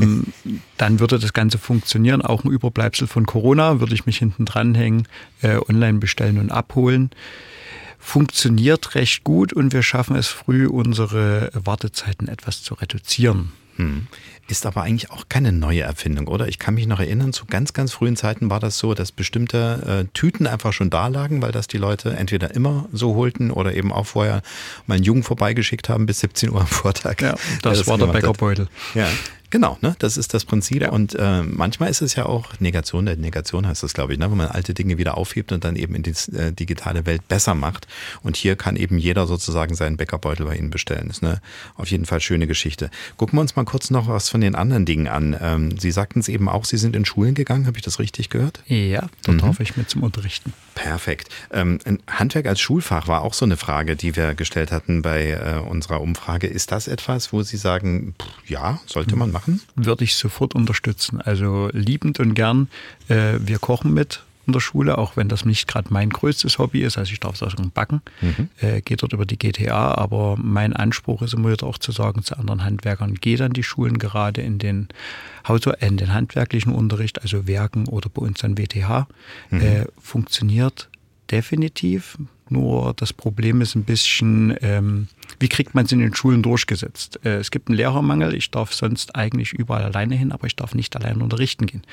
Dann würde das Ganze funktionieren. Auch ein Überbleibsel von Corona würde ich mich hinten dranhängen, online bestellen und abholen. Funktioniert recht gut und wir schaffen es früh, unsere Wartezeiten etwas zu reduzieren. Ist aber eigentlich auch keine neue Erfindung, oder? Ich kann mich noch erinnern, zu ganz, ganz frühen Zeiten war das so, dass bestimmte Tüten einfach schon da lagen, weil das die Leute entweder immer so holten oder eben auch vorher mal einen Jungen vorbeigeschickt haben bis 17 Uhr am Vortag. Ja, das war der Bäckerbeutel. Ja. Genau, ne? Das ist das Prinzip. Ja. Und manchmal ist es ja auch Negation heißt das, glaube ich, ne? Wenn man alte Dinge wieder aufhebt und dann eben in die digitale Welt besser macht. Und hier kann eben jeder sozusagen seinen Bäckerbeutel bei Ihnen bestellen. Das ist eine auf jeden Fall schöne Geschichte. Gucken wir uns mal kurz noch was von den anderen Dingen an. Sie sagten es eben auch, Sie sind in Schulen gegangen, habe ich das richtig gehört? Ja, dort darf ich mit zum Unterrichten. Perfekt. Handwerk als Schulfach war auch so eine Frage, die wir gestellt hatten bei unserer Umfrage. Ist das etwas, wo Sie sagen, ja, sollte man machen? Würde ich sofort unterstützen. Also liebend und gern. Wir kochen mit in der Schule, auch wenn das nicht gerade mein größtes Hobby ist. Also ich darf sagen, backen. Geht dort über die GTA. Aber mein Anspruch ist immer wieder auch zu sagen zu anderen Handwerkern, geht an die Schulen gerade in den handwerklichen Unterricht, also Werken oder bei uns dann WTH. Funktioniert definitiv. Nur das Problem ist ein bisschen, wie kriegt man es in den Schulen durchgesetzt? Es gibt einen Lehrermangel, ich darf sonst eigentlich überall alleine hin, aber ich darf nicht alleine unterrichten gehen.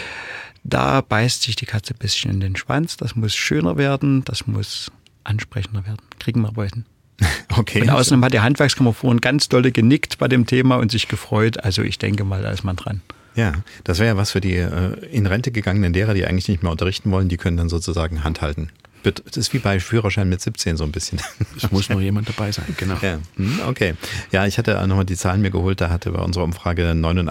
Da beißt sich die Katze ein bisschen in den Schwanz, das muss schöner werden, das muss ansprechender werden. Kriegen wir aber hin. Okay. Und außerdem hat die Handwerkskammer vorhin ganz dolle genickt bei dem Thema und sich gefreut, also ich denke mal, da ist man dran. Ja, das wäre ja was für die in Rente gegangenen Lehrer, die eigentlich nicht mehr unterrichten wollen, die können dann sozusagen Hand halten. Das ist wie bei Führerschein mit 17 so ein bisschen. Es muss noch jemand dabei sein, genau. Ja, okay. Ja, ich hatte nochmal die Zahlen mir geholt, da hatte bei unserer Umfrage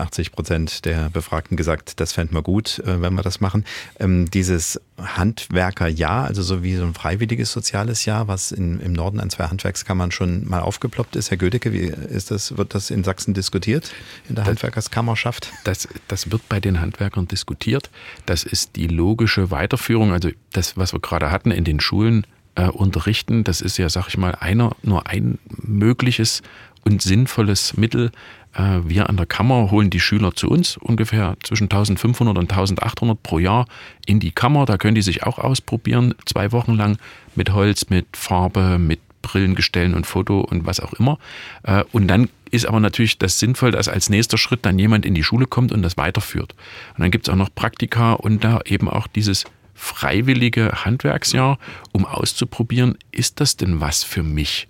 89% der Befragten gesagt, das fänden wir gut, wenn wir das machen. Dieses Handwerkerjahr, also so wie so ein freiwilliges soziales Jahr, was im Norden an 2 Handwerkskammern schon mal aufgeploppt ist. Herr Gödecke, wird das in Sachsen diskutiert, in der Handwerkerskammerschaft? Das wird bei den Handwerkern diskutiert. Das ist die logische Weiterführung, also das, was wir gerade hatten, in den Schulen unterrichten, das ist ja, sag ich mal, nur ein mögliches und sinnvolles Mittel. Wir an der Kammer holen die Schüler zu uns, ungefähr zwischen 1500 und 1800 pro Jahr in die Kammer. Da können die sich auch ausprobieren, 2 Wochen lang mit Holz, mit Farbe, mit Brillengestellen und Foto und was auch immer. Und dann ist aber natürlich das sinnvoll, dass als nächster Schritt dann jemand in die Schule kommt und das weiterführt. Und dann gibt es auch noch Praktika und da eben auch dieses freiwillige Handwerksjahr, um auszuprobieren, ist das denn was für mich?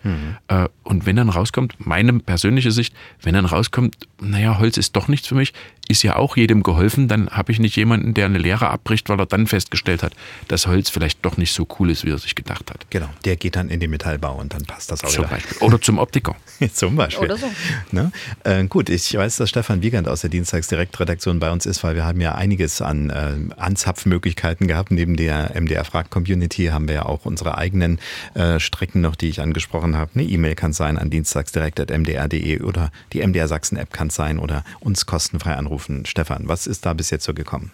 Und wenn dann rauskommt, meine persönliche Sicht, wenn dann rauskommt, naja, Holz ist doch nichts für mich, ist ja auch jedem geholfen, dann habe ich nicht jemanden, der eine Lehre abbricht, weil er dann festgestellt hat, dass Holz vielleicht doch nicht so cool ist, wie er sich gedacht hat. Genau, der geht dann in den Metallbau und dann passt das auch zum Beispiel. Oder zum Optiker. Zum Beispiel. Oder so. Ne? Gut, ich weiß, dass Stefan Wiegand aus der Dienstagsdirektredaktion bei uns ist, weil wir haben ja einiges an Anzapfmöglichkeiten gehabt. Neben der MDR-Frag-Community haben wir ja auch unsere eigenen Strecken noch, die ich angesprochen habe. Eine E-Mail kann sein an dienstagsdirekt@mdr.de oder die MDR Sachsen-App kann sein oder uns kostenfrei anrufen. Stefan, was ist da bis jetzt so gekommen?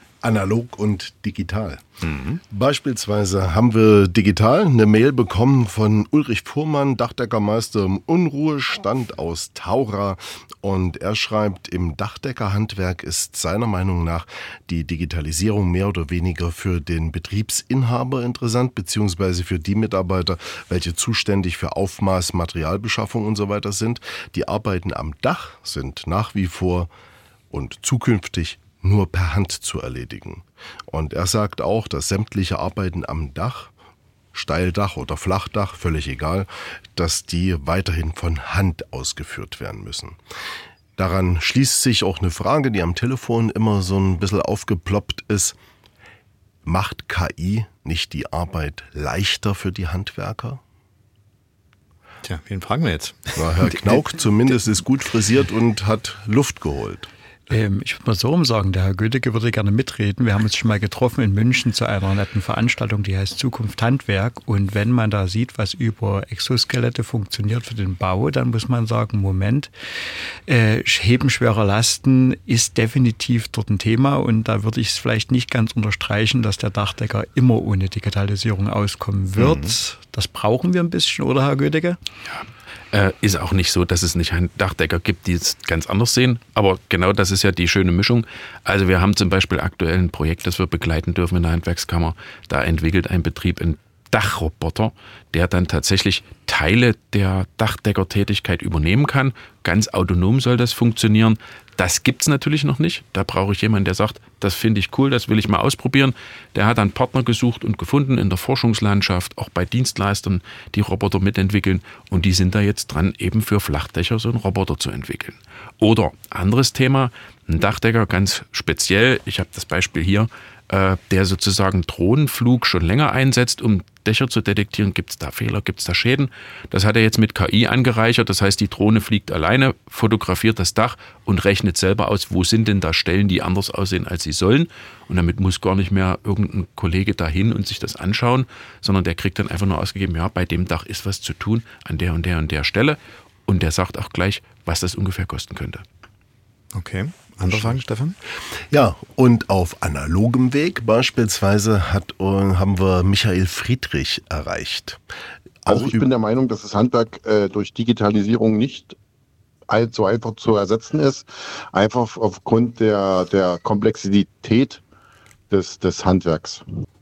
Analog und digital. Beispielsweise haben wir digital eine Mail bekommen von Ulrich Fuhrmann, Dachdeckermeister im Unruhestand aus Taura. Und er schreibt, im Dachdeckerhandwerk ist seiner Meinung nach die Digitalisierung mehr oder weniger für den Betriebsinhaber interessant, beziehungsweise für die Mitarbeiter, welche zuständig für Aufmaß, Materialbeschaffung und so weiter sind. Die Arbeiten am Dach sind nach wie vor und zukünftig nur per Hand zu erledigen. Und er sagt auch, dass sämtliche Arbeiten am Dach, Steildach oder Flachdach, völlig egal, dass die weiterhin von Hand ausgeführt werden müssen. Daran schließt sich auch eine Frage, die am Telefon immer so ein bisschen aufgeploppt ist. Macht KI nicht die Arbeit leichter für die Handwerker? Tja, wen fragen wir jetzt? Na, Herr Knauk zumindest ist gut frisiert und hat Luft geholt. Ich würde mal so rumsagen, der Herr Gödecke würde gerne mitreden. Wir haben uns schon mal getroffen in München zu einer netten Veranstaltung, die heißt Zukunft Handwerk. Und wenn man da sieht, was über Exoskelette funktioniert für den Bau, dann muss man sagen, Moment, Heben schwerer Lasten ist definitiv dort ein Thema. Und da würde ich es vielleicht nicht ganz unterstreichen, dass der Dachdecker immer ohne Digitalisierung auskommen wird. Das brauchen wir ein bisschen, oder Herr Gödecke? Ja. Ist auch nicht so, dass es nicht einen Dachdecker gibt, die es ganz anders sehen. Aber genau das ist ja die schöne Mischung. Also wir haben zum Beispiel aktuell ein Projekt, das wir begleiten dürfen in der Handwerkskammer. Da entwickelt ein Betrieb einen Dachroboter, der dann tatsächlich Teile der Dachdeckertätigkeit übernehmen kann. Ganz autonom soll das funktionieren. Das gibt's natürlich noch nicht. Da brauche ich jemanden, der sagt, das finde ich cool, das will ich mal ausprobieren. Der hat dann Partner gesucht und gefunden in der Forschungslandschaft, auch bei Dienstleistern, die Roboter mitentwickeln. Und die sind da jetzt dran, eben für Flachdächer so einen Roboter zu entwickeln. Oder anderes Thema, ein Dachdecker ganz speziell, ich habe das Beispiel hier, der sozusagen Drohnenflug schon länger einsetzt, um Dächer zu detektieren. Gibt es da Fehler, gibt es da Schäden? Das hat er jetzt mit KI angereichert. Das heißt, die Drohne fliegt alleine, fotografiert das Dach und rechnet selber aus, wo sind denn da Stellen, die anders aussehen, als sie sollen. Und damit muss gar nicht mehr irgendein Kollege dahin und sich das anschauen, sondern der kriegt dann einfach nur ausgegeben, ja, bei dem Dach ist was zu tun, an der und der und der Stelle. Und der sagt auch gleich, was das ungefähr kosten könnte. Okay. Andere Fragen, Stefan? Ja, und auf analogem Weg beispielsweise haben wir Michael Friedrich erreicht. Also ich bin der Meinung, dass das Handwerk durch Digitalisierung nicht allzu einfach zu ersetzen ist. Einfach aufgrund der Komplexität des Handwerks.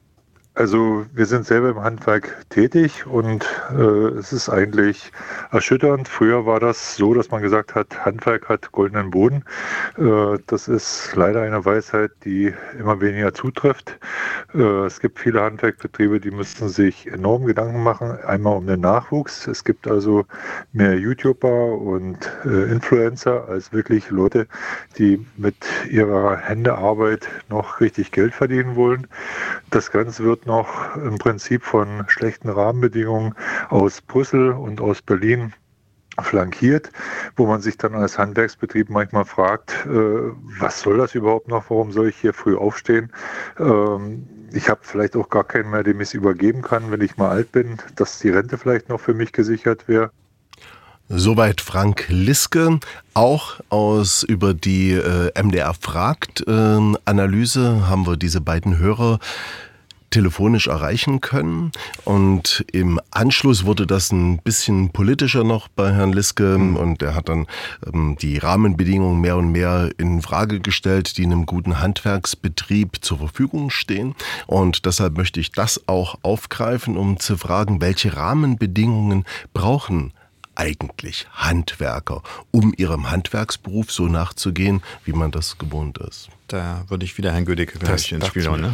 Also wir sind selber im Handwerk tätig und es ist eigentlich erschütternd. Früher war das so, dass man gesagt hat, Handwerk hat goldenen Boden. Das ist leider eine Weisheit, die immer weniger zutrifft. Es gibt viele Handwerkbetriebe, die müssen sich enorm Gedanken machen, einmal um den Nachwuchs. Es gibt also mehr YouTuber und Influencer als wirklich Leute, die mit ihrer Händearbeit noch richtig Geld verdienen wollen. Das Ganze wird noch im Prinzip von schlechten Rahmenbedingungen aus Brüssel und aus Berlin flankiert, wo man sich dann als Handwerksbetrieb manchmal fragt, was soll das überhaupt noch, warum soll ich hier früh aufstehen? Ich habe vielleicht auch gar keinen mehr, dem ich es übergeben kann, wenn ich mal alt bin, dass die Rente vielleicht noch für mich gesichert wäre. Soweit Frank Liske, auch über die MDR fragt Analyse haben wir diese beiden Hörer telefonisch erreichen können und im Anschluss wurde das ein bisschen politischer noch bei Herrn Liske und er hat dann die Rahmenbedingungen mehr und mehr in Frage gestellt, die einem guten Handwerksbetrieb zur Verfügung stehen und deshalb möchte ich das auch aufgreifen, um zu fragen, welche Rahmenbedingungen brauchen eigentlich Handwerker, um ihrem Handwerksberuf so nachzugehen, wie man das gewohnt ist. Da würde ich wieder Herrn Gödecke gleich ins Spiel hauen. Ne?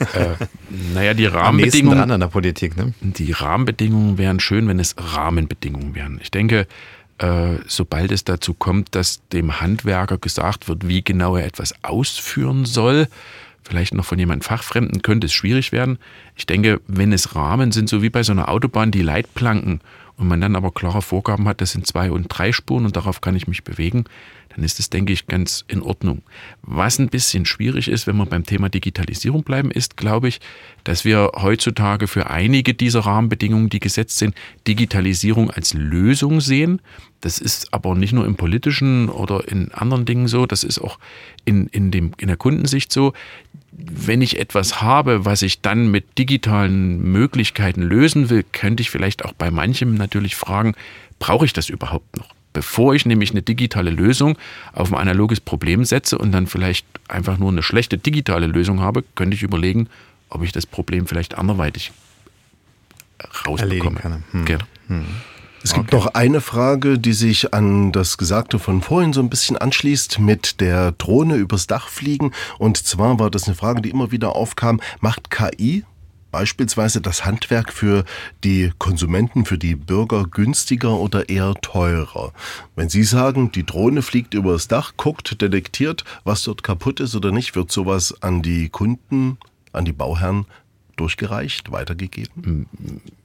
Naja, die Rahmenbedingungen dran an der Politik. Ne? Die Rahmenbedingungen wären schön, wenn es Rahmenbedingungen wären. Ich denke, sobald es dazu kommt, dass dem Handwerker gesagt wird, wie genau er etwas ausführen soll, vielleicht noch von jemandem Fachfremden, könnte es schwierig werden. Ich denke, wenn es Rahmen sind, so wie bei so einer Autobahn, die Leitplanken, und man dann aber klare Vorgaben hat, das sind 2 und 3 Spuren und darauf kann ich mich bewegen, dann ist es, denke ich, ganz in Ordnung. Was ein bisschen schwierig ist, wenn wir beim Thema Digitalisierung bleiben, ist, glaube ich, dass wir heutzutage für einige dieser Rahmenbedingungen, die gesetzt sind, Digitalisierung als Lösung sehen. Das ist aber nicht nur im Politischen oder in anderen Dingen so, das ist auch in der Kundensicht so. Wenn ich etwas habe, was ich dann mit digitalen Möglichkeiten lösen will, könnte ich vielleicht auch bei manchem natürlich fragen, brauche ich das überhaupt noch? Bevor ich nämlich eine digitale Lösung auf ein analoges Problem setze und dann vielleicht einfach nur eine schlechte digitale Lösung habe, könnte ich überlegen, ob ich das Problem vielleicht anderweitig rausbekomme. Genau. Es gibt noch eine Frage, die sich an das Gesagte von vorhin so ein bisschen anschließt, mit der Drohne übers Dach fliegen. Und zwar war das eine Frage, die immer wieder aufkam, macht KI beispielsweise das Handwerk für die Konsumenten, für die Bürger günstiger oder eher teurer? Wenn Sie sagen, die Drohne fliegt übers Dach, guckt, detektiert, was dort kaputt ist oder nicht, wird sowas an die Kunden, an die Bauherren durchgereicht, weitergegeben?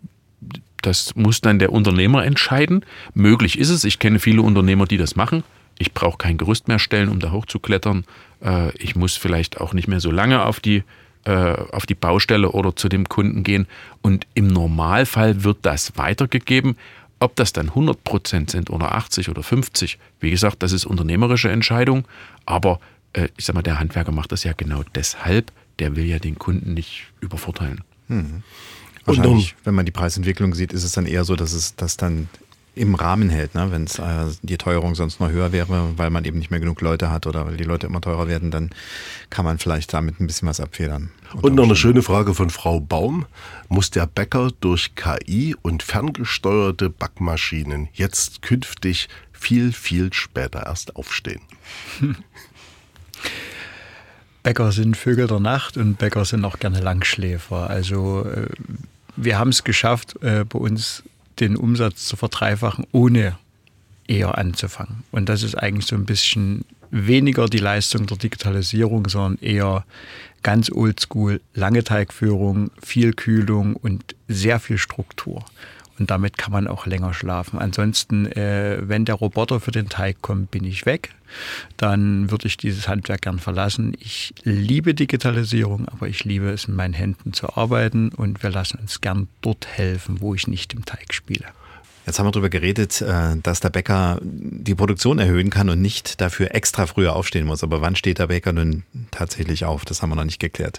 Das muss dann der Unternehmer entscheiden. Möglich ist es. Ich kenne viele Unternehmer, die das machen. Ich brauche kein Gerüst mehr stellen, um da hochzuklettern. Ich muss vielleicht auch nicht mehr so lange auf die Baustelle oder zu dem Kunden gehen. Und im Normalfall wird das weitergegeben. Ob das dann 100% sind oder 80 oder 50, wie gesagt, das ist unternehmerische Entscheidung. Aber ich sag mal, der Handwerker macht das ja genau deshalb. Der will ja den Kunden nicht übervorteilen. Wahrscheinlich, wenn man die Preisentwicklung sieht, ist es dann eher so, dass es das dann im Rahmen hält, ne? Wenn die Teuerung sonst noch höher wäre, weil man eben nicht mehr genug Leute hat oder weil die Leute immer teurer werden, dann kann man vielleicht damit ein bisschen was abfedern. Und noch eine schöne Frage von Frau Baum. Muss der Bäcker durch KI und ferngesteuerte Backmaschinen jetzt künftig viel, viel später erst aufstehen? Bäcker sind Vögel der Nacht und Bäcker sind auch gerne Langschläfer. Also wir haben es geschafft, bei uns den Umsatz zu verdreifachen, ohne eher anzufangen. Und das ist eigentlich so ein bisschen weniger die Leistung der Digitalisierung, sondern eher ganz oldschool, lange Teigführung, viel Kühlung und sehr viel Struktur. Und damit kann man auch länger schlafen. Ansonsten, wenn der Roboter für den Teig kommt, bin ich weg. Dann würde ich dieses Handwerk gern verlassen. Ich liebe Digitalisierung, aber ich liebe es, mit meinen Händen zu arbeiten. Und wir lassen uns gern dort helfen, wo ich nicht im Teig spiele. Jetzt haben wir darüber geredet, dass der Bäcker die Produktion erhöhen kann und nicht dafür extra früher aufstehen muss. Aber wann steht der Bäcker nun tatsächlich auf? Das haben wir noch nicht geklärt.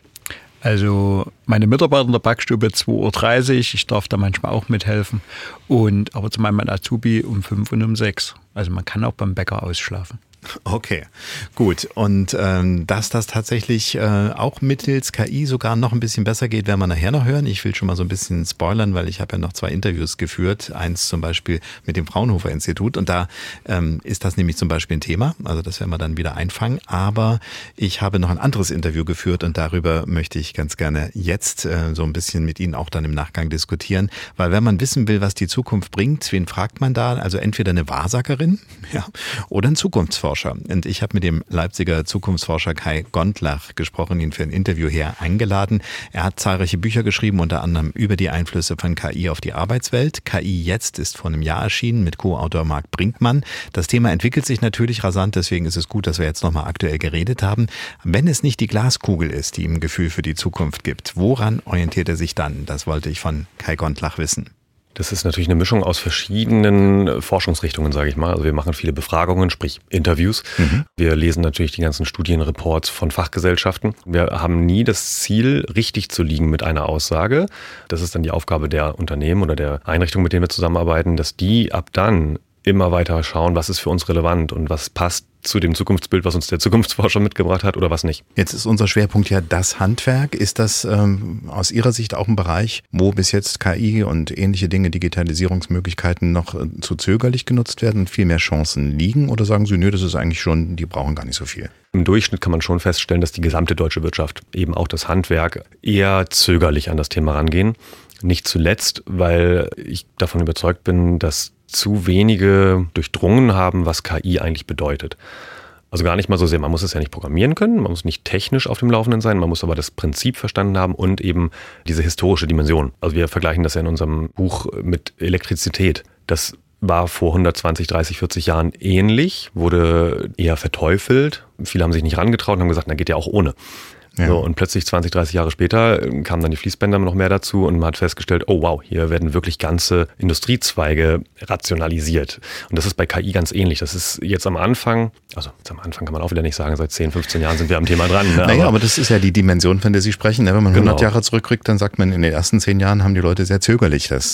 Also meine Mitarbeiter in der Backstube 2:30 Uhr, ich darf da manchmal auch mithelfen. Aber zu meinem Azubi um 5 und um 6. Also man kann auch beim Bäcker ausschlafen. Okay, gut. Und dass das tatsächlich auch mittels KI sogar noch ein bisschen besser geht, werden wir nachher noch hören. Ich will schon mal so ein bisschen spoilern, weil ich habe ja noch 2 Interviews geführt. Eins zum Beispiel mit dem Fraunhofer Institut. Und da ist das nämlich zum Beispiel ein Thema. Also das werden wir dann wieder einfangen. Aber ich habe noch ein anderes Interview geführt und darüber möchte ich ganz gerne jetzt so ein bisschen mit Ihnen auch dann im Nachgang diskutieren. Weil wenn man wissen will, was die Zukunft bringt, wen fragt man da? Also entweder eine Wahrsagerin, ja, oder ein Zukunftsforscher. Und ich habe mit dem Leipziger Zukunftsforscher Kai Gondlach gesprochen, ihn für ein Interview her eingeladen. Er hat zahlreiche Bücher geschrieben, unter anderem über die Einflüsse von KI auf die Arbeitswelt. KI jetzt ist vor einem Jahr erschienen mit Co-Autor Marc Brinkmann. Das Thema entwickelt sich natürlich rasant, deswegen ist es gut, dass wir jetzt nochmal aktuell geredet haben. Wenn es nicht die Glaskugel ist, die ihm ein Gefühl für die Zukunft gibt, woran orientiert er sich dann? Das wollte ich von Kai Gondlach wissen. Das ist natürlich eine Mischung aus verschiedenen Forschungsrichtungen, sage ich mal. Also wir machen viele Befragungen, sprich Interviews. Wir lesen natürlich die ganzen Studienreports von Fachgesellschaften. Wir haben nie das Ziel, richtig zu liegen mit einer Aussage. Das ist dann die Aufgabe der Unternehmen oder der Einrichtungen, mit denen wir zusammenarbeiten, dass die ab dann immer weiter schauen, was ist für uns relevant und was passt zu dem Zukunftsbild, was uns der Zukunftsforscher mitgebracht hat oder was nicht. Jetzt ist unser Schwerpunkt ja das Handwerk. Ist das aus Ihrer Sicht auch ein Bereich, wo bis jetzt KI und ähnliche Dinge, Digitalisierungsmöglichkeiten noch zu zögerlich genutzt werden und viel mehr Chancen liegen? Oder sagen Sie, nö, das ist eigentlich schon, die brauchen gar nicht so viel? Im Durchschnitt kann man schon feststellen, dass die gesamte deutsche Wirtschaft, eben auch das Handwerk, eher zögerlich an das Thema rangehen. Nicht zuletzt, weil ich davon überzeugt bin, dass zu wenige durchdrungen haben, was KI eigentlich bedeutet. Also gar nicht mal so sehr, man muss es ja nicht programmieren können, man muss nicht technisch auf dem Laufenden sein, man muss aber das Prinzip verstanden haben und eben diese historische Dimension. Also wir vergleichen das ja in unserem Buch mit Elektrizität. Das war vor 120, 30, 40 Jahren ähnlich, wurde eher verteufelt. Viele haben sich nicht rangetraut und haben gesagt, na geht ja auch ohne. Ja. So, und plötzlich 20, 30 Jahre später kamen dann die Fließbänder noch mehr dazu und man hat festgestellt, oh wow, hier werden wirklich ganze Industriezweige rationalisiert. Und das ist bei KI ganz ähnlich. Das ist jetzt am Anfang, also jetzt am Anfang kann man auch wieder nicht sagen, seit 10, 15 Jahren sind wir am Thema dran. Ne? Naja, aber das ist ja die Dimension, von der Sie sprechen. Wenn man 100 Jahre zurückrückt, dann sagt man, in den ersten 10 Jahren haben die Leute sehr zögerlich das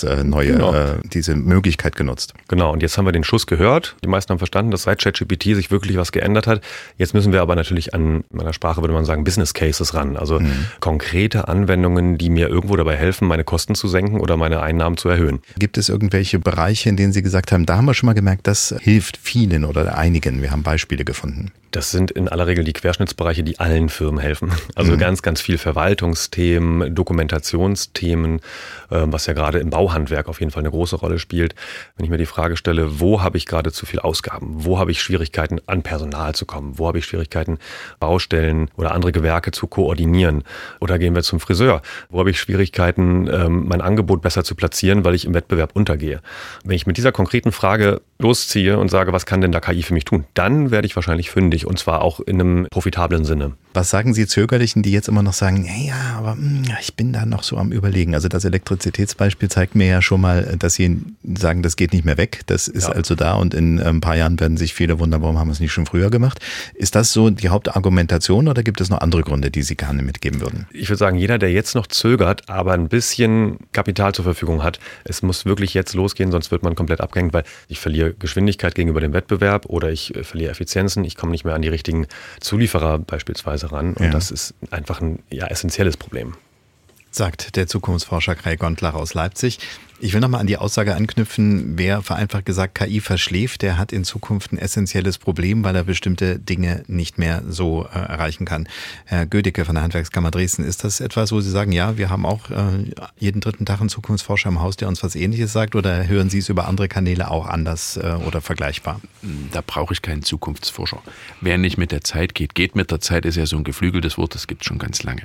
diese Möglichkeit genutzt. Genau, und jetzt haben wir den Schuss gehört. Die meisten haben verstanden, dass seit ChatGPT sich wirklich was geändert hat. Jetzt müssen wir aber natürlich an meiner Sprache, würde man sagen, Business Cases ran. Also konkrete Anwendungen, die mir irgendwo dabei helfen, meine Kosten zu senken oder meine Einnahmen zu erhöhen. Gibt es irgendwelche Bereiche, in denen Sie gesagt haben, da haben wir schon mal gemerkt, das hilft vielen oder einigen? Wir haben Beispiele gefunden. Das sind in aller Regel die Querschnittsbereiche, die allen Firmen helfen. Also ganz, ganz viel Verwaltungsthemen, Dokumentationsthemen, was ja gerade im Bauhandwerk auf jeden Fall eine große Rolle spielt. Wenn ich mir die Frage stelle, wo habe ich gerade zu viel Ausgaben? Wo habe ich Schwierigkeiten, an Personal zu kommen? Wo habe ich Schwierigkeiten, Baustellen oder andere Gewerke zu zu koordinieren? Oder gehen wir zum Friseur? Wo habe ich Schwierigkeiten, mein Angebot besser zu platzieren, weil ich im Wettbewerb untergehe? Wenn ich mit dieser konkreten Frage losziehe und sage, was kann denn da KI für mich tun, dann werde ich wahrscheinlich fündig und zwar auch in einem profitablen Sinne. Was sagen Sie Zögerlichen, die jetzt immer noch sagen, ja, aber ich bin da noch so am Überlegen. Also das Elektrizitätsbeispiel zeigt mir ja schon mal, dass Sie sagen, das geht nicht mehr weg. Das ist also da und in ein paar Jahren werden sich viele wundern, warum haben wir es nicht schon früher gemacht. Ist das so die Hauptargumentation oder gibt es noch andere Gründe, die Sie gerne mitgeben würden? Ich würde sagen, jeder, der jetzt noch zögert, aber ein bisschen Kapital zur Verfügung hat, es muss wirklich jetzt losgehen, sonst wird man komplett abgehängt, weil ich verliere Geschwindigkeit gegenüber dem Wettbewerb oder ich verliere Effizienzen, ich komme nicht mehr an die richtigen Zulieferer beispielsweise ran und das ist einfach ein essentielles Problem. Sagt der Zukunftsforscher Kai Gondlach aus Leipzig. Ich will nochmal an die Aussage anknüpfen, wer vereinfacht gesagt KI verschläft, der hat in Zukunft ein essentielles Problem, weil er bestimmte Dinge nicht mehr so erreichen kann. Herr Gödicke von der Handwerkskammer Dresden, ist das etwas, wo Sie sagen, ja, wir haben auch jeden dritten Tag einen Zukunftsforscher im Haus, der uns was Ähnliches sagt, oder hören Sie es über andere Kanäle auch anders oder vergleichbar? Da brauche ich keinen Zukunftsforscher. Wer nicht mit der Zeit geht, geht mit der Zeit, ist ja so ein geflügeltes Wort, das gibt es schon ganz lange.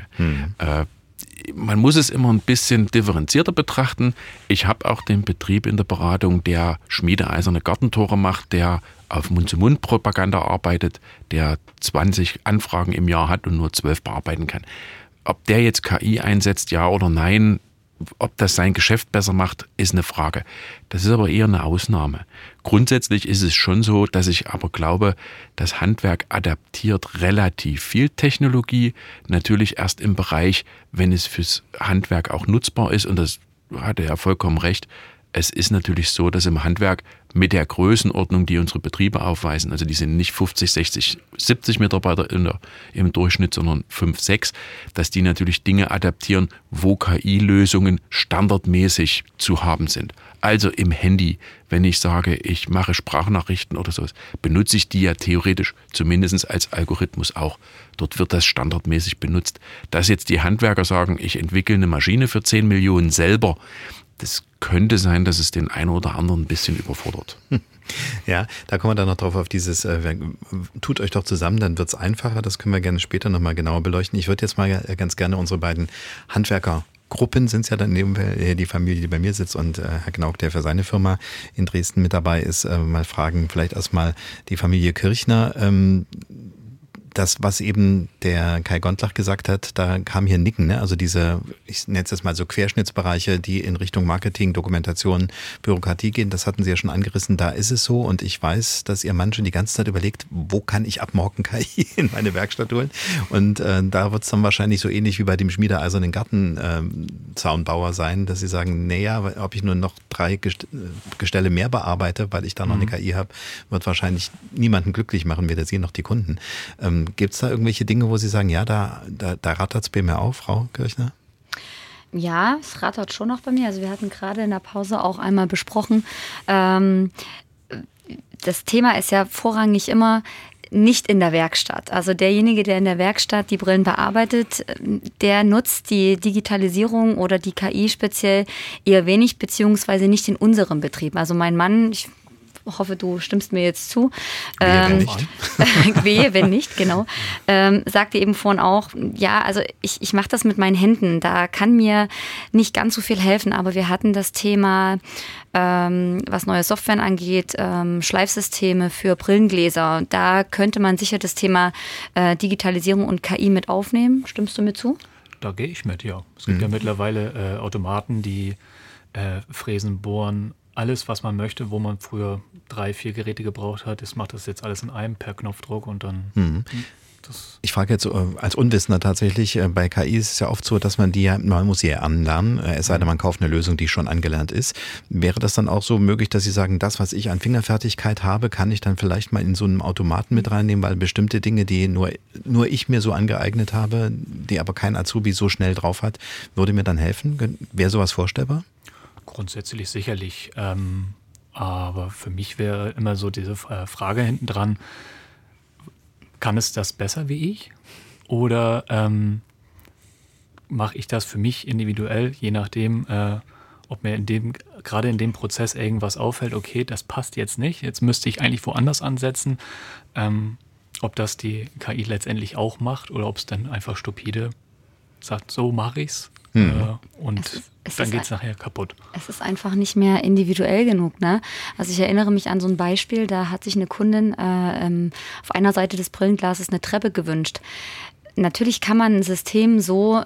Man muss es immer ein bisschen differenzierter betrachten. Ich habe auch den Betrieb in der Beratung, der schmiedeeiserne Gartentore macht, der auf Mund-zu-Mund-Propaganda arbeitet, der 20 Anfragen im Jahr hat und nur 12 bearbeiten kann. Ob der jetzt KI einsetzt, ja oder nein, ob das sein Geschäft besser macht, ist eine Frage. Das ist aber eher eine Ausnahme. Grundsätzlich ist es schon so, dass ich aber glaube, das Handwerk adaptiert relativ viel Technologie. Natürlich erst im Bereich, wenn es fürs Handwerk auch nutzbar ist. Und das hatte er vollkommen recht. Es ist natürlich so, dass im Handwerk mit der Größenordnung, die unsere Betriebe aufweisen, also die sind nicht 50, 60, 70 Mitarbeiter im Durchschnitt, sondern 5, 6, dass die natürlich Dinge adaptieren, wo KI-Lösungen standardmäßig zu haben sind. Also im Handy, wenn ich sage, ich mache Sprachnachrichten oder sowas, benutze ich die ja theoretisch zumindest als Algorithmus auch. Dort wird das standardmäßig benutzt. Dass jetzt die Handwerker sagen, ich entwickle eine Maschine für 10 Millionen selber, das könnte sein, dass es den einen oder anderen ein bisschen überfordert. Ja, da kommen wir dann noch drauf auf dieses, tut euch doch zusammen, dann wird es einfacher. Das können wir gerne später nochmal genauer beleuchten. Ich würde jetzt mal ganz gerne unsere beiden Handwerkergruppen, sind es ja dann neben die Familie, die bei mir sitzt und Herr Knauk, der für seine Firma in Dresden mit dabei ist, mal fragen, vielleicht erstmal die Familie Kirchner. Das, was eben der Kai Gondlach gesagt hat, da kam hier Nicken, ne? Also diese, ich nenne es jetzt mal so Querschnittsbereiche, die in Richtung Marketing, Dokumentation, Bürokratie gehen, das hatten Sie ja schon angerissen, da ist es so und ich weiß, dass Ihr Mann schon die ganze Zeit überlegt, wo kann ich ab morgen KI in meine Werkstatt holen und da wird es dann wahrscheinlich so ähnlich wie bei dem schmiedeeisernen Gartenzaunbauer sein, dass Sie sagen, naja, ob ich nur noch 3 Gestelle mehr bearbeite, weil ich da noch eine KI habe, wird wahrscheinlich niemanden glücklich machen, weder Sie noch die Kunden. Gibt es da irgendwelche Dinge, wo Sie sagen, ja, da rattert es bei mir auf, Frau Kirchner? Ja, es rattert schon noch bei mir. Also wir hatten gerade in der Pause auch einmal besprochen, das Thema ist ja vorrangig immer nicht in der Werkstatt. Also derjenige, der in der Werkstatt die Brillen bearbeitet, der nutzt die Digitalisierung oder die KI speziell eher wenig, beziehungsweise nicht in unserem Betrieb. Also mein Mann, ich hoffe, du stimmst mir jetzt zu. Wehe, wenn nicht. Wehe, wenn nicht, genau. Sagte eben vorhin auch, ja, also ich mache das mit meinen Händen. Da kann mir nicht ganz so viel helfen, aber wir hatten das Thema, was neue Software angeht, Schleifsysteme für Brillengläser. Da könnte man sicher das Thema Digitalisierung und KI mit aufnehmen. Stimmst du mir zu? Da gehe ich mit, ja. Es gibt ja mittlerweile Automaten, die fräsen, bohren, alles, was man möchte, wo man früher 3, 4 Geräte gebraucht hat, das macht das jetzt alles in einem per Knopfdruck und dann... Ich frage jetzt als Unwissender tatsächlich, bei KI ist es ja oft so, dass man muss sie ja anlernen, es sei denn, man kauft eine Lösung, die schon angelernt ist. Wäre das dann auch so möglich, dass Sie sagen, das, was ich an Fingerfertigkeit habe, kann ich dann vielleicht mal in so einem Automaten mit reinnehmen, weil bestimmte Dinge, die nur ich mir so angeeignet habe, die aber kein Azubi so schnell drauf hat, würde mir dann helfen? Wäre sowas vorstellbar? Grundsätzlich sicherlich, aber für mich wäre immer so diese Frage hinten dran, kann es das besser wie ich oder mache ich das für mich individuell, je nachdem, ob mir gerade in dem Prozess irgendwas auffällt, okay, das passt jetzt nicht, jetzt müsste ich eigentlich woanders ansetzen. ob das die KI letztendlich auch macht oder ob es dann einfach stupide sagt, so mache ich's. Und dann geht es nachher kaputt. Es ist einfach nicht mehr individuell genug. Ne? Also ich erinnere mich an so ein Beispiel, da hat sich eine Kundin auf einer Seite des Brillenglases eine Treppe gewünscht. Natürlich kann man ein System so